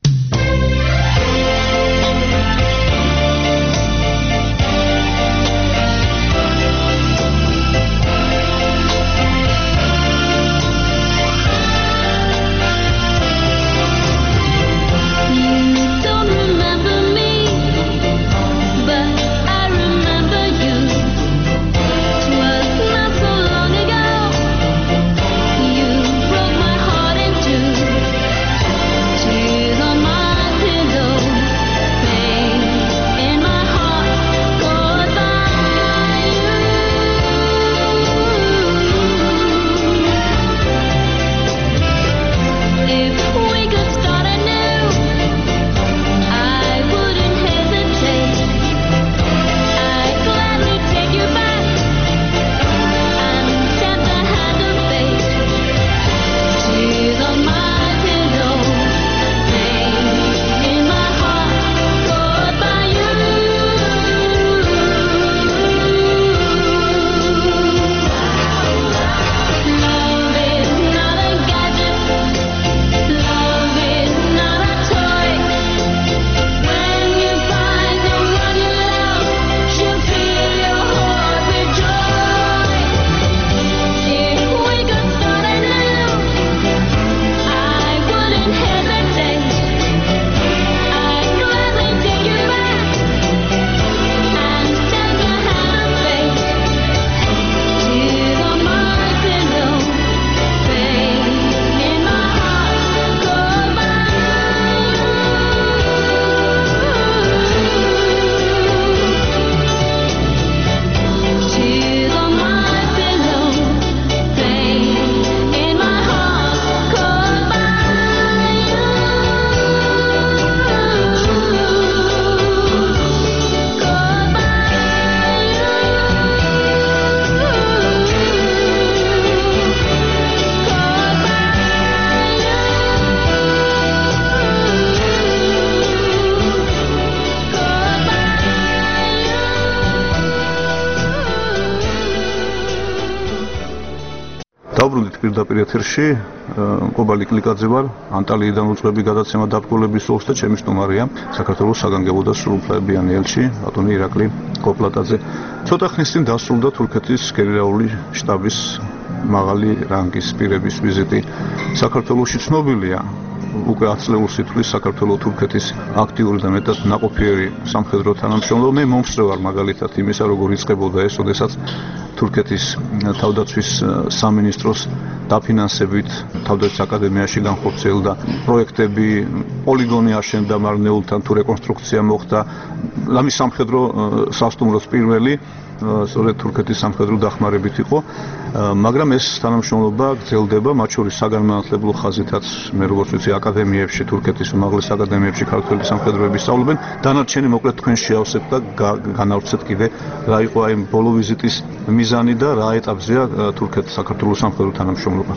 დავბრუნდით პირდაპირ ეთერში, კობალი კლიკაძე ვარ, ანტალიიდან უძღვები გადაცემა დაბრკოლების ზოლს და ჩემი სტუმარია საქართველოს საგანგებო და სრულუფლებიანი ელჩი ბატონი ირაკლი კოპლატაძე. ცოტა ხნის წინ დასრულდა თურქეთის გენერალური შტაბის მაღალი რანგის პირების ვიზიტი საქართველოში. ცნობილია უკვე ათ წლეულს ითვლის საქართველოს თურქეთის აქტიური და მეტად ნაყოფიერი სამხედრო თანამშრომლობა. მე მომსწრე ვარ მაგალითად იმისა, როგორ იწყებოდა ეს, ოდესაც თურქეთის თავდაცვის სამინისტროს დაფინანსებით თავდაცვის აკადემიაში განხორციელდა პროექტები, პოლიგონი აშენდა მარნეულთან, თუ რეკონსტრუქცია მოხდა. ამის სამხედრო სასტუმროს პირველი სწორედ თურქეთის სამხედრო დახმარებით იყო, მაგრამ ეს თანამშრომლობა გრძელდება, მათ შორის საგანმანათლებლო ხაზითაც, მე როგორც ვიცი, აკადემიებში, თურქეთის უმაღლეს აკადემიებში ქართველი სამხედროები სწავლობენ. დანარჩენი მოკლედ თქვენ შეავსებთ და განავრცეთ კიდე რა იყო აი ბოლო ვიზიტის მიზანი და რა ეტაპზეა თურქეთის საქართველოს სამხედრო თანამშრომლობა.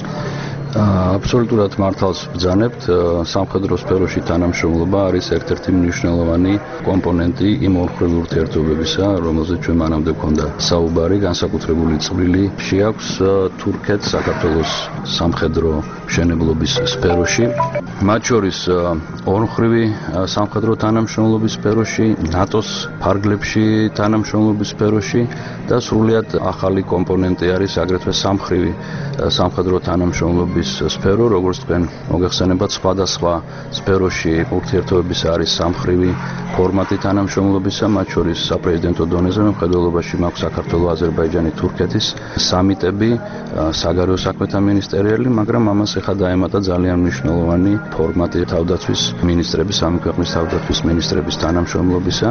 აბსოლუტურად მართალს ბრძანებთ, სამხედრო სფეროში თანამშრომლობა არის ერთ-ერთი მნიშვნელოვანი კომპონენტი იმ ორმხრივ ურთიერთობებისა, რომელზეც ჩვენ მანამდე გვქონდა საუბარი, განსაკუთრებული წვლილი შეაქვს თურქეთს საქართველოს სამხედრო მშენებლობის სფეროში, მათ შორის ორმხრივი სამხედრო თანამშრომლობის სფეროში, ნატოს ფარგლებში თანამშრომლობის სფეროში და სრულიად ახალი კომპონენტი არის აგრეთვე სამმხრივი სამხედრო თანამშრომლობის შორის სფერო, როგორც თქვენ მოგეხსენებათ, სხვადასხვა სფეროში ურთიერთობების არის სამხრივი ფორმატი თანამშრომლობისა, მათ შორის საპრეზიდენტო დონეზე მხედველობაში მაქვს საქართველოს, აზერბაიჯანი, თურქეთის სამიტები, საგარეო საქმეთა მინისტერიალი, მაგრამ ამას ეხლა დაემატა ძალიან მნიშვნელოვანი ფორმატი თავდაცვის მინისტრების, სამი ქვეყნის თავდაცვის მინისტრების თანამშრომლობისა.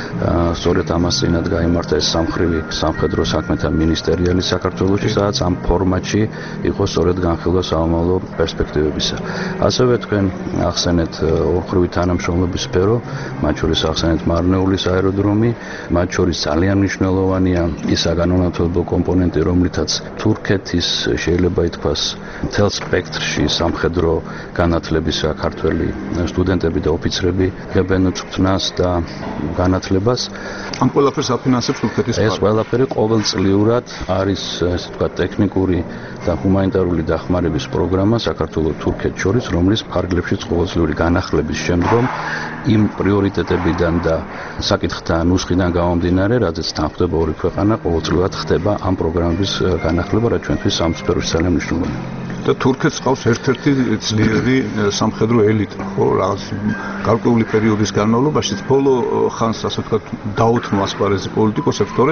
სწორედ ამას წინათ გაიმართა ეს სამხრივი სამხედრო საქმეთა მინისტერიალი საქართველოში, სადაც ამ ფორმატში იყო სწორედ განხილვა საომავლო პერსპექტივებისა. ასევე თქვენ ახსენეთ ორხრივი თანამშრომლობის სფერო, მათ შორის ახსენეთ მარნეულის აეროდრომი, მათ შორის ძალიან მნიშვნელოვანია ის საგანმანათლებლო კომპონენტი, რომლითაც თურქეთის შეიძლება ითქვას მთელ სპექტრში სამხედრო განათლებისა ქართველი სტუდენტები და ოფიცრები ღებენ წვრთნას და განათლებას. ამ ყველაფერს აფინანსებს თურქეთის ეს ყველაფერი ყოველწლიურად არის, ესე ვთქვათ, ტექნიკური და ჰუმანიტარული დახმარების პროგრამა საქართველოს თურქეთს შორის, რომლის ფარგლებშიც ყოველწლიური განახლების შემდგომ იმ პრიორიტეტებიდან და საკითხთა ნუსხიდან გამომდინარე, რადგან თანხმდება ორი ქვეყანა, ყოველწლიურად ხდება ამ პროგრამების განახლება, რაც ჩვენთვის ამ სფეროში ძალიან მნიშვნელოვანია. და თურქეთს ყავს ერთ-ერთი ძლიერი სამხედრო ელიტა, ხო, რაღაც გარკვეული პერიოდის განმავლობაში ბოლო ხანს, ასე ვთქვათ, დაუთმო ასპარეზი პოლიტიკოსებს, თორე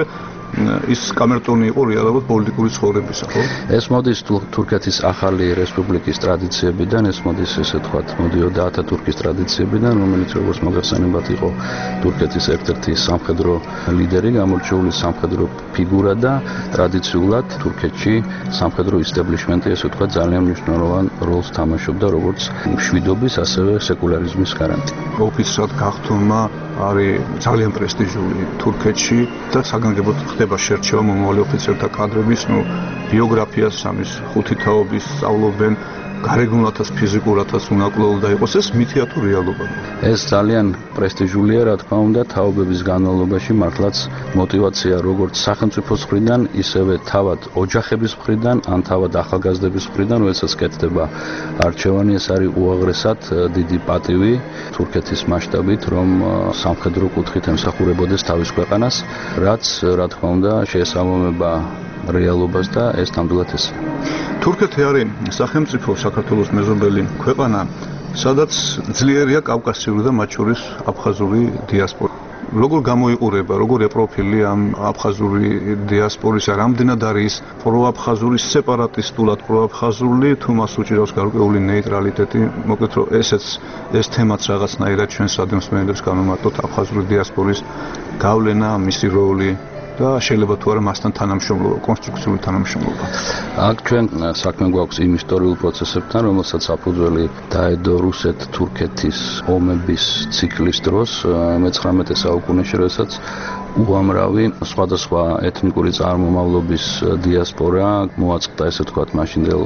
ის კამერტონი იყო რეალურად პოლიტიკური ცხოვრებისა, ხო? ეს მოდის თურქეთის ახალი რესპუბლიკის ტრადიციებიდან, ეს მოდის, ესე ვთქვათ, მოდიოდა ათათურქის ტრადიციებიდან, რომელიც როგორც მოგეხსენებათ იყო თურქეთის ერთ-ერთი სამხედრო ლიდერი, გამორჩეული სამხედრო ფიგურა და ტრადიციულად თურქეთში სამხედრო ისტაბლიშმენტი, ესე ვთქვათ, ძალიან მნიშვნელოვან როლს თამაშობდა როგორც მშვიდობის, ასევე სეკულარიზმის გარანტი. ოფიცრად გახდომა არის ძალიან პრესტიჟული თურქეთში და საგანგებოდ ხდება შერჩევა მომავალი ოფიცერთა კადრების, ნუ ბიოგრაფიას ამის ხუთი თაობის სწავლობენ, გარეგნულათაც, ფიზიკურათაც უნაკლოულ და იყოს ეს მითია თუ რეალობა. ეს ძალიან პრესტიჟულია, რა თქმა უნდა, თაობების განმავლობაში მართლაც мотиваცია როგორც სახელმწიფოს მხრიდან, ისევე თავად ოჯახების მხრიდან, ან თავად ახალგაზრდების მხრიდან, როდესაც კეთდება არჩევანი, ეს არის უაღრესად დიდი პატივი თურქეთის მასშტაბით, რომ სამხედრო კუთხით ემსახურებოდეს თავის ქვეყანას, რაც რა თქმა უნდა შეესაბამება რეალობას და ეს ნამდვილად ესეა. თურქეთი არის სახელმწიფო საქართველოს მეზობელი ქვეყანა, სადაც ძლიერია კავკასიური და მათ შორის აფხაზური დიასპორა. როგორ გამოიყურება, როგორ ეპროფილი ამ აფხაზური დიასპორისა, რამდენად არის პროაფხაზური სეპარატისტულად პროაფხაზული, თუ მას უჭირავს გარკვეული ნეიტრალიტეტი, მოკლედ რომ ესეც ეს თემაც რაღაცნაირად ჩვენ სადემსმენელებს განვამარტოთ აფხაზური დიასპორის გავლენა, მისი როლი და შეიძლება თუ არა მასთან თანამშრომლობა, კონსტრუქციული თანამშრომლობა. აქ ჩვენ საქმე გვაქვს იმ ისტორიულ პროცესებთან, რომელსაც საფუძველი დაედო რუსეთ-თურქეთის ომების ციკლის დროს მეცხრამეტე საუკუნეში, როდესაც უამრავი სხვადასხვა ეთნიკური წარმომავლობის დიასპორა მოაწყდა, ესე ვთქვათ, მაშინდელ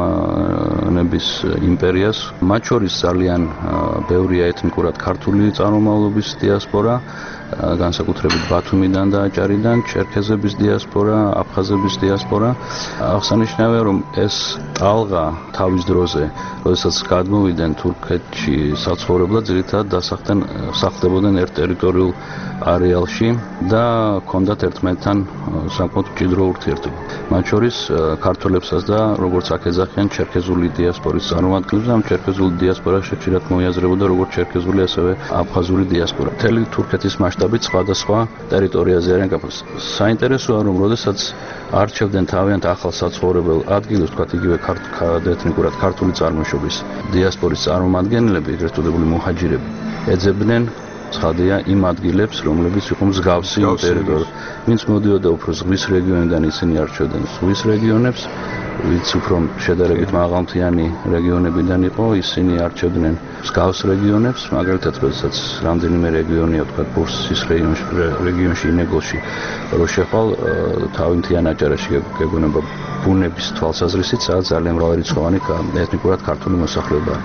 ოტომანების იმპერიას. მათ შორის ძალიან ბევრია ეთნიკურად ქართული წარმომავლობის დიასპორა, განსაკუთრებით ბათუმიდან და აჭარიდან, ჩერქეზების დიასპორა, აფხაზების დიასპორა. აღსანიშნავია, რომ ეს ტალღა თავის დროზე, როდესაც გადმოვიდნენ თურქეთში საცხოვრებლად, ძირითადად დასახლდნენ, სახლდებოდნენ ერთ ტერიტორიულ არეალში და ჰქონდათ ერთმანეთთან საკმაოდ მჭიდრო ურთიერთობა. მათ შორის ქართველებსაც და როგორც აქ ეძახიან, ჩერქეზული დიასპორის წარმომადგენლებს, ამ ჩერქეზული დიასპორაში ხშირად მოიაზრებოდა როგორც ჩერქეზული, ასევე აფხაზური დიასპორა. მთელი თურქეთის მასშტაბით სხვადასხვა ტერიტორიაზე არიან გაფორმებული. საინტერესოა, რომ როდესაც არჩევდნენ თავიანთ ახალ საცხოვრებელ ადგილებს, თქვათ იგივე ეთნიკურად ქართული წარმოშობის დიასპორის წარმომადგენლები, ეგრეთ წოდებული მუჰაჯირები, ეძებდნენ ცხადია იმ ადგილებს, რომლებიც იყო მსგავსი ტერიტორია. ვინც მოდიოდა უფრო ზღვის რეგიონიდან, ისინი არჩევდნენ ზღვის რეგიონებს, ვინც უფრო შედარებით მაღალმთიანი რეგიონებიდან იყო, ისინი არჩევდნენ მსგავს რეგიონებს, მაგალითად, როდესაც რამდენიმე რეგიონია, თქვათ, ბურსის რეგიონში, რეგიონში, ინეგულში, რო შეხვალ თავი მთიან აჭარაში გეგონება ბუნების თვალსაზრისით, სადაც ძალიან მრავალრიცხოვანი ეთნიკურად ქართული მოსახლეობა.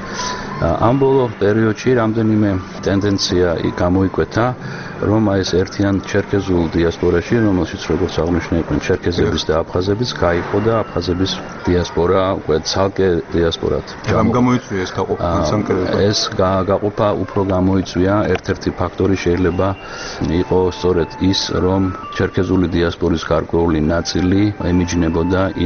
ამ ბოლო პერიოდში რამდენიმე ტენდენცია გამოიკვეთა, რომ აი ეს ერთიან ჩერქეზულ დიასპორაში, რომელშიც როგორც აღნიშნე იყვნენ ჩერქეზების და აფხაზების, გაიყო და აფხაზების დიასპორა უკვე ცალკე დიასპორად. რამ გამოიწვია ეს გაყოფა კონკრეტულად? ეს გაყოფა უფრო გამოიწვია, ერთ-ერთი ფაქტორი შეიძლება იყოს სწორედ ის, რომ ჩერქეზული დიასპორის გარკვეული ნაწილი ემიჯნებოდა იმ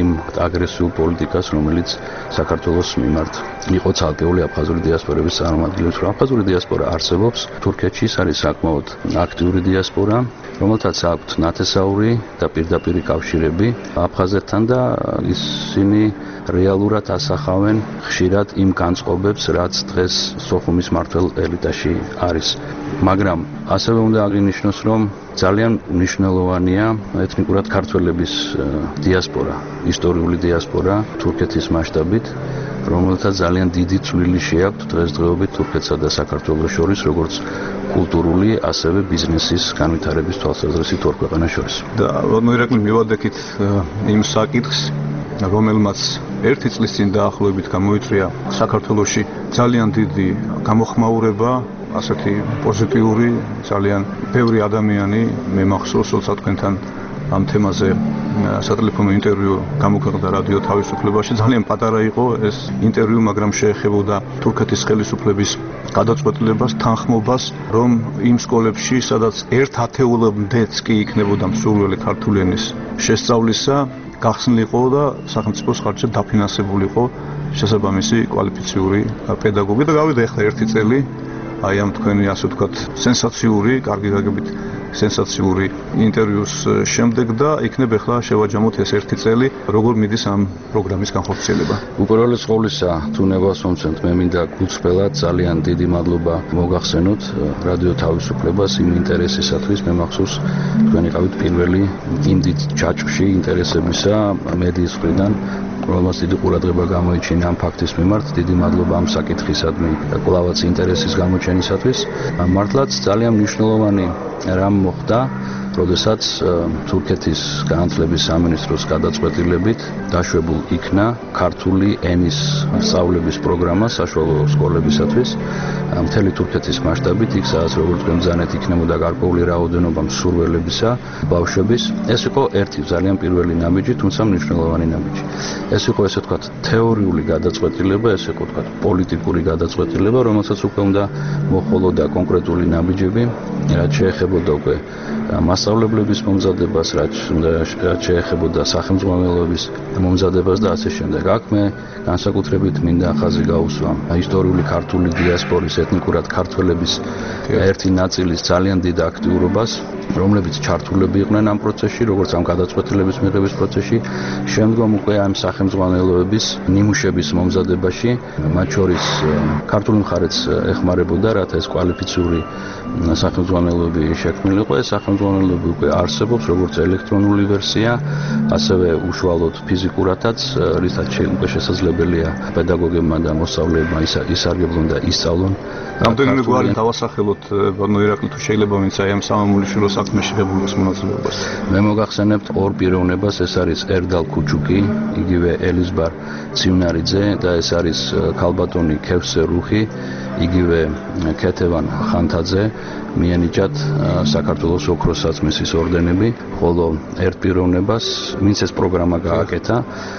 იმ აგრესიულ პოლიტიკას, რომელიც საქართველოს მიმართ იყო ცალკეული აფხაზური დიასპორების წარმომადგენლებს. აფხაზური დიასპორა არსებობს თურქეთში, ის არის საკმაოდ აქტიური დიასპორა, რომელთაც აქვთ ნათესაური და პირდაპირი კავშირები აფხაზეთთან და ისინი რეალურად ასახავენ ხშირად იმ განწყობებს, რაც დღეს სოხუმის მმართველ ელიტაში არის. მაგრამ ასევე უნდა აღინიშნოს, რომ ძალიან მნიშვნელოვანია ეთნიკურად ქართველების დიასპორა, ისტორიული დიასპორა თურქეთის მასშტაბით, რომელთაც ძალიან დიდი წვლილი შეაქვთ დღესდღეობით თურქეთსა და საქართველოს შორის, როგორც კულტურული, ასევე ბიზნესის განვითარების თვალსაზრისით ორ ქვეყანას შორის. და მოირაკლი მივადექით იმ საკითხს, რომელმაც ერთი წლის წინ დაახლოებით გამოიწვია საქართველოში ძალიან დიდი გამოხმაურება, ასეთი პოზიტიური, ძალიან ბევრი ადამიანი მე მახსოვს, როცა თქვენთან ამ თემაზე სატელეფონო ინტერვიუ გამოქვეყნდა რადიო თავისუფლებაში. ძალიან პატარა იყო ეს ინტერვიუ, მაგრამ შეეხებოდა თურქეთის ხელისუფლების გადაწყვეტილებას, თანხმობას, რომ იმ სკოლებში, სადაც ერთ ათეულობდეც კი იქნებოდა მსურველი ქართული ენის შესწავლისა, გახსნილიყო და სახელმწიფოს ხარჯზე დაფინანსებულიყო შესაბამისი კვალიფიციური პედაგოგი და გავიდა ახლა ერთი წელი აი ამ თქვენი ასე ვთქვათ სენსაციური, კარგი გაგებით სენსაციური ინტერვიუს შემდეგ და იქნებ ახლა შევაჯამოთ ეს ერთი წელი, როგორ მიდის ამ პროგრამის განხორციელება. უპირველეს ყოვლისა, თუ ნებას მომცემთ, მე მინდა გულწრფელად ძალიან დიდი მადლობა მოგახსენოთ რადიო თავისუფლებას იმ ინტერესისათვის. მე მახსოვს, თქვენ იყავით პირველი იმ დიდ ჯაჭვში ინტერესებისა მედიის მხრიდან, რომელმაც დიდი ყურადღება გამოიჩინა ამ ფაქტის მიმართ. დიდი მადლობა ამ საკითხისადმი და კვლავაც ინტერესის გამოჩენისათვის. მართლაც ძალიან მნიშვნელოვანი რამ მოხდა, როდესაც თურქეთის განათლების სამინისტროს გადაწყვეტილებით დაშვებულ იქნა ქართული ენის სწავლების პროგრამა საშუალო სკოლებისათვის მთელი თურქეთის მასშტაბით, იქ სადაც როგორც გემბრძანეთ იქნებოდა გარკვეული რაოდენობა მსურველებისა, ბავშვების. ეს იყო ერთი ძალიან პირველი ნაბიჯი, თუმცა მნიშვნელოვანი ნაბიჯი. ეს იყო ესე ვთქვათ თეორიული გადაწყვეტილება, ეს იყო ვთქვათ პოლიტიკური გადაწყვეტილება, რომელსაც უკვე უნდა მოხოლოდა კონკრეტული ნაბიჯები, რაც შეეხებოდა უკვე მასწავლებლების მომზადებას, რაც შეეხებოდა სახელმძღვანელოების მომზადებას და ასე შემდეგ. აქ მე განსაკუთრებით მინდა ხაზი გაუსვა ისტორიული ქართული დიასპორის, ეთნიკურად ქართველების ერთი ნაწილის ძალიან დიდ აქტიურობას, რომლებიც ჩართულები იყვნენ ამ პროცესში, როგორც ამ გადაწყვეტილების მიღების პროცესში, შემდგომ უკვე ამ სახელმძღვანელოების ნიმუშების მომზადებაში, მათ შორის ქართული მხარეც ეხმარებოდა, რათა ეს კვალიფიციური სახელმძღვანელოები შექმნილიყო. ეს სახელმძღვანელოები უკვე არსებობს, როგორც ელექტრონული ვერსია, ასევე უშუალოდ ფიზიკურადაც, რითაც უკვე შესაძლებელია პედაგოგებმა და მოსწავლეებმა ისარგებლონ და ისწავლონ. რამდენიმე გვარი დავასახელოთ, ბატონო ირაკლი, თუ შეიძლება ვინც აი ამ სამამულიშვილო საქმეში ღებულობს მონაწილეობას. მე მოგახსენებთ ორ პიროვნებას, ეს არის ერდალ ქუჩუკი, იგივე ელიზბარ ცივნარიძე და ეს არის ქალბატონი ქევსე რუხი, იგივე ქეთევან ხანთაძე, მიენიჭათ საქართველოს ოქროს საწმისის ორდენები, ხოლო ერთ პიროვნებას, ვინც ეს პროგრამა გააკეთა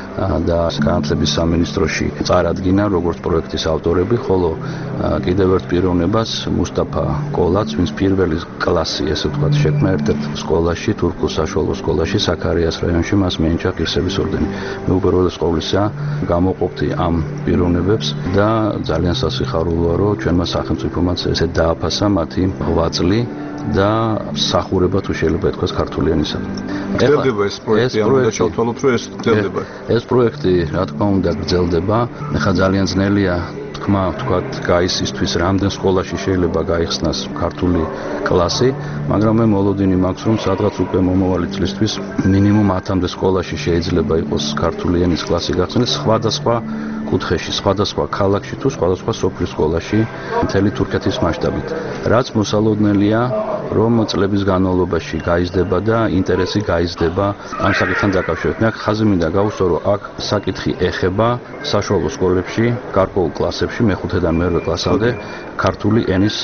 და განათლების სამინისტროში წარადგინა როგორც პროექტის ავტორები, ხოლო კიდევ ერთ პიროვნებას, მუსტაფა კოლაც, ვინც პირველი კლასი, ესე ვთქვათ, შექმნა ერთ-ერთ სკოლაში, თურქულ საშუალო სკოლაში, საქარიას რაიონში, მას მიენიჭა ღირსების ორდენი. მე უპირველეს ყოვლისა გამოყოფთი ამ პიროვნებებს და ძალიან სასიხარულოა, რომ ჩვენმა სახელმწიფომაც ესე დააფასა მათი ღვაწლი და მსახურება, თუ შეიძლება ითქვას, ქართული ენისა. გრძელდება ეს პროექტი, ამიტომ შევთვალოთ, რომ ეს გრძელდება. ეს პროექტი, რა თქმა უნდა, გრძელდება. ეხლა ძალიან ძნელია თქმა ვთქვათ, გაისისთვის რამდენ სკოლაში შეიძლება გაიხსნას ქართული კლასი, მაგრამ მე მოლოდინი მაქვს, რომ სადღაც უკვე მომავალი წლისთვის მინიმუმ ათამდე სკოლაში შეიძლება იყოს ქართული ენის კლასი გახსნილი, სხვადასხვა კუთხეში, სხვადასხვა ქალაქში თუ სხვადასხვა სოფლის სკოლაში მთელი თურქეთის მასშტაბით. რაც მოსალოდნელია, რომ წლების განმავლობაში გაიზრდება და ინტერესი გაიზრდება ამ საკითხთან დაკავშირებით. მე აქ ხაზი მინდა გავუსვა, რომ აქ საკითხი ეხება საშუალო სკოლებში, გარკვეულ კლასებში, მეხუთედან მერვე კლასამდე ქართული ენის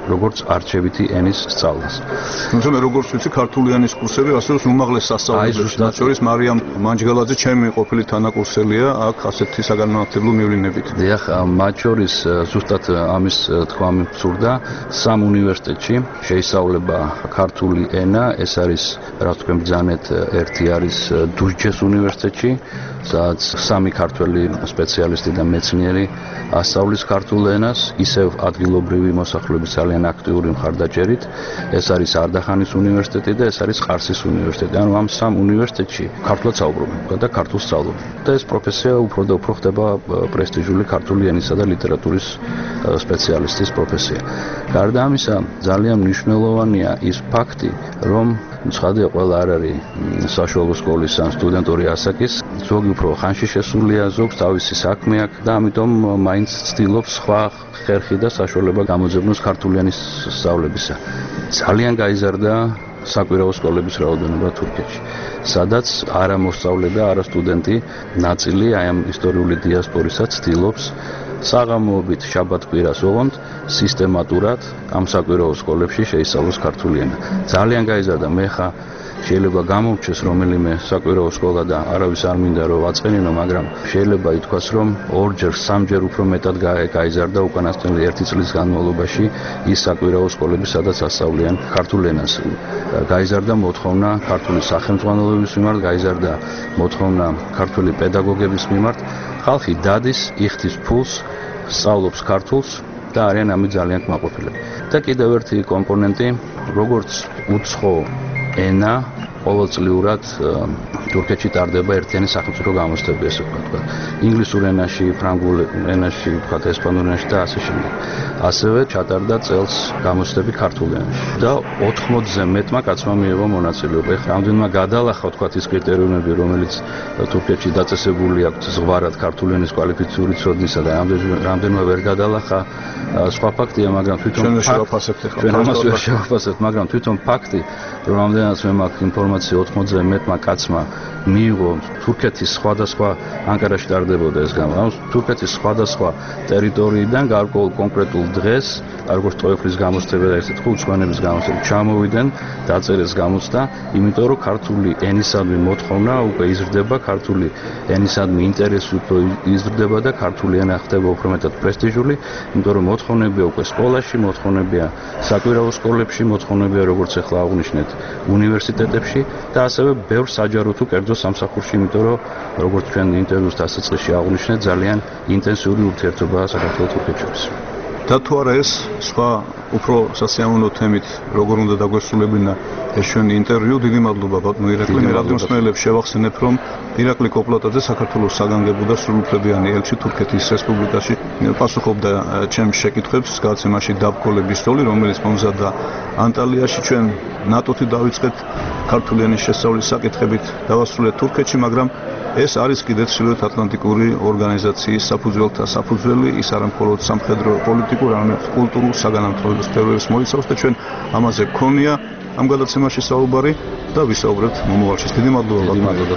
როგორც არჩევითი ენის სწავლას. თუმცა მე როგორც ვიცი, ქართული ენის კურსები ასევე უმაღლეს სასწავლებლებში, მათ შორის მარიამ მანჯგალაძე ჩემი ყოფილი თანაკურსელია, აქ ასეთი საგანმანათლებლო მივლინებით. დიახ, მათ შორის ზუსტად ამის თქვა მივსურდა, სამ უნივერსიტეტში შეისწავლება ქართული ენა, ეს არის რაც თქვენ ბრძანეთ, ერთი არის დუშჯეს უნივერსიტეტში, სადაც სამი ქართველი სპეციალისტი და მეცნიერი ასწავლის ქართულ ენას, ისევ ადგილობრივი მოსახლეობის ძალიან აქტიური მხარდაჭერით. ეს არის არდახანის უნივერსიტეტი და ეს არის ყარსის უნივერსიტეტი. ანუ ამ სამ უნივერსიტეტში ქართულად საუბრობენ და ქართულს სწავლობენ. და ეს პროფესია უფრო და უფრო ხდება პრესტიჟული ქართული ენისა და ლიტერატურის სპეციალისტის პროფესია. გარდა ამისა, ძალიან მნიშვნელოვანია ის ფაქტი, რომ ცხადია, ყველა არ არის საშუალო სკოლის ან სტუდენტური ასაკის, ზოგი უფრო ხანში შესულია, ზოგს თავისი საქმე აქვს და ამიტომ მაინც ცდილობს სხვა ხერხი და საშუალება გამოძებნოს ქართული ენის სწავლებისა. ძალიან გაიზარდა საკვირაო სკოლების რაოდენობა თურქეთში, სადაც არა მოსწავლე და არა სტუდენტი ნაწილი აი ამ ისტორიული დიასპორისაც ცდილობს საღამოობით შაბათ-კვირას ოღონდ სისტემატურად ამ საკვირაო სკოლებში შეისწავლოს ქართული ენა. ძალიან გაიზარდა, მე ხა შეიძლება გამოვჩეს რომელიმე საკვირაო სკოლა და არავის არ მინდა რომ ვაწყენინო, მაგრამ შეიძლება ითქვას, რომ ორჯერ, სამჯერ უფრო მეტად გაიზარდა უკანასკნელი ერთი წლის განმავლობაში ის საკვირაო სკოლები, სადაც ასწავლიან ქართულ ენას. გაიზარდა მოთხოვნა ქართული სახელმძღვანელოების მიმართ, გაიზარდა მოთხოვნა ქართული პედაგოგების მიმართ. ხალხი დადის, იხდის ფულს, სწავლობს ქართულს და არიან ამით ძალიან კმაყოფილები. და კიდევ ერთი კომპონენტი, როგორც უცხო ენა, ყოველწლიურად თურქეთში ტარდება ერთიანი სახელმწიფო გამოცდები, ესე ვთქვა. ინგლისურ ენაში, ფრანგულ ენაში, ვთქვა, ესპანურ ენაში და ასე შემდეგ. ასევე ჩატარდა წელს გამოცდები ქართულ ენაში. და ოთხმოცზე მეტმა კაცმა მიიღო მონაწილეობა. ეხლა რამდენმა გადალახა, ვთქვა, ის კრიტერიუმები, რომელიც თურქეთში დაწესებული აქვს ზღვარად ქართული ენის კვალიფიციური ცოდნისა და რამდენმა ვერ გადალახა, სხვა ფაქტია, მაგრამ თვითონ ჩვენ ამას ვერ შევაფასებთ, მაგრამ თვითონ ფაქტი, რომ რამდენადაც მე მაქვს ინფორმაცია ოთხმოცზე მეტმა კაცმა მიიღო თურქეთის სხვადასხვა ანკარაში ტარდებოდა ეს გამო. ანუ თურქეთის სხვადასხვა ტერიტორიიდან გარკვეულ კონკრეტულ დღეს, როგორც ტოეფლის გამოცდება და ესეთ უცხოენების გამოცდება ჩამოვიდნენ, დაწერეს გამოცდა, იმიტომ რომ ქართული ენისადმი მოთხოვნა უკვე იზრდება, ქართული ენისადმი ინტერესი უფრო იზრდება და ქართული ენა ხდება უფრო მეტად პრესტიჟული, იმიტომ რომ მოთხოვნებია უკვე სკოლაში, მოთხოვნებია საკვირაო სკოლებში, მოთხოვნებია როგორც ახლა აღნიშნეთ უნივერსიტეტებში და ასევე ბევრ საჯარო თუ კერძო სამსახურში, იმიტომ რომ როგორც ჩვენ ინტერვიუს დასაწყისში აღნიშნეთ, ძალიან ინტენსიური ურთიერთობაა საქართველოს თურქეთს შორის. და თუ არა ეს სხვა უფრო სასიამოვნო თემით როგორ უნდა დაგვესრულებინა ეს ჩვენი ინტერვიუ, დიდი მადლობა ბატონო ირაკლი. მე რადიოსმენელებს შევახსენებ, რომ ირაკლი კოპლატაძე საქართველოს საგანგებო და სრულუფლებიანი ელჩი თურქეთის რესპუბლიკაში პასუხობდა ჩემს შეკითხვებს გადაცემაში დაბკოლების როლი, რომელიც მომზადდა ანტალიაში. ჩვენ ნატოთი დავიწყეთ ქართული ენის შესწავლის საკითხებით, დავასრულეთ თურქეთში, მაგრამ ეს არის კიდეც ჩრდილოეთ ატლანტიკური ორგანიზაციის საფუძველთა საფუძველი, ის არა მხოლოდ სამხედრო პოლიტიკურ, არამედ კულტურულ საგანმანათლებლო სფეროებს მოიცავს და ჩვენ ამაზე გქონია ამ გადაცემაში საუბარი და ვისაუბრებთ მომავალში. დიდი მადლობა ბატონო.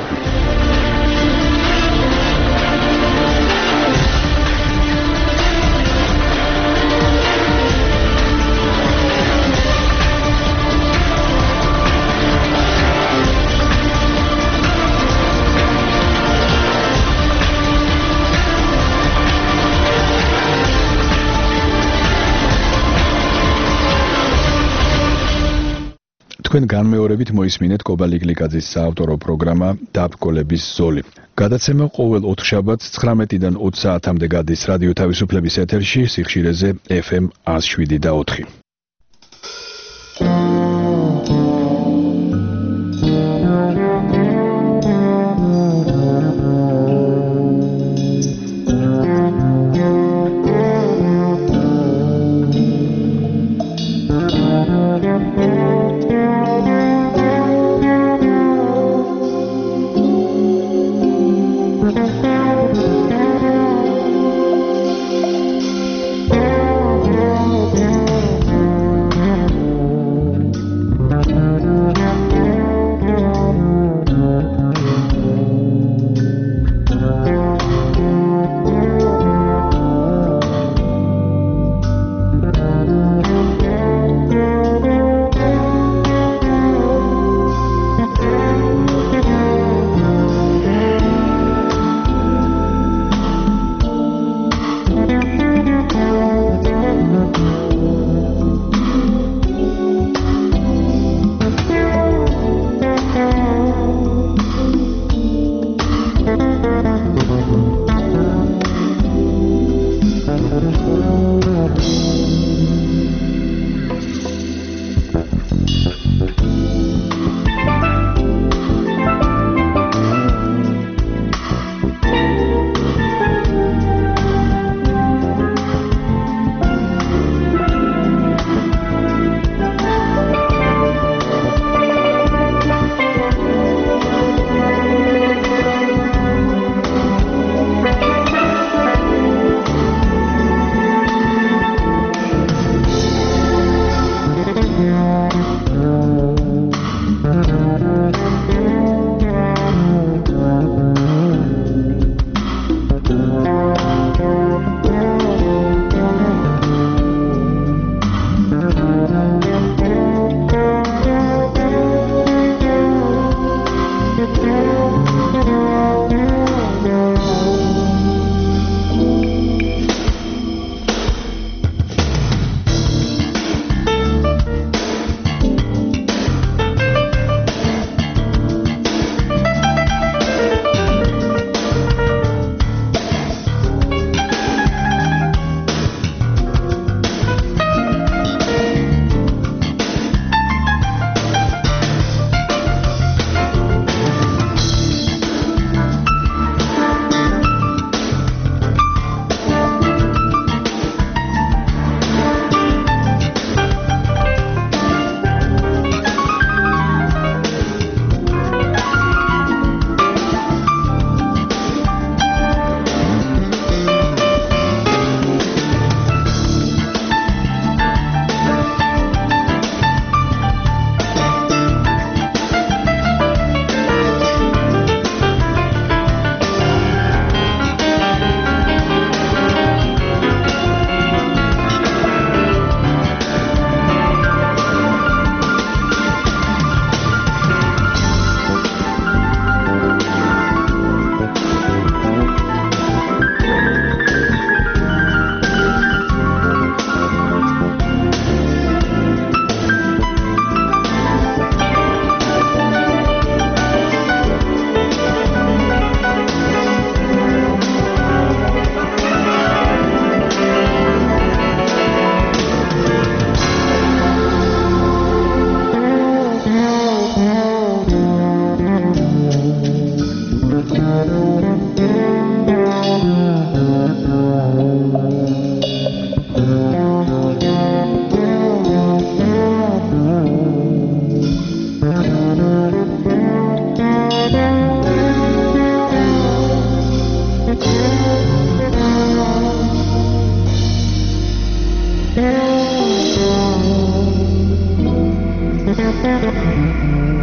თქვენ განმეორებით მოისმინეთ კობალიკ ლიკაძის საავტორო პროგრამა დაბკოლების ზოლი. გადაცემა ყოველ ოთხშაბათს ცხრამეტიდან ოცი საათამდე გადის რადიო თავისუფლების ეთერში სიხშირეზე ეფ ემ ათს შვიდი და ოთხი. Thank you.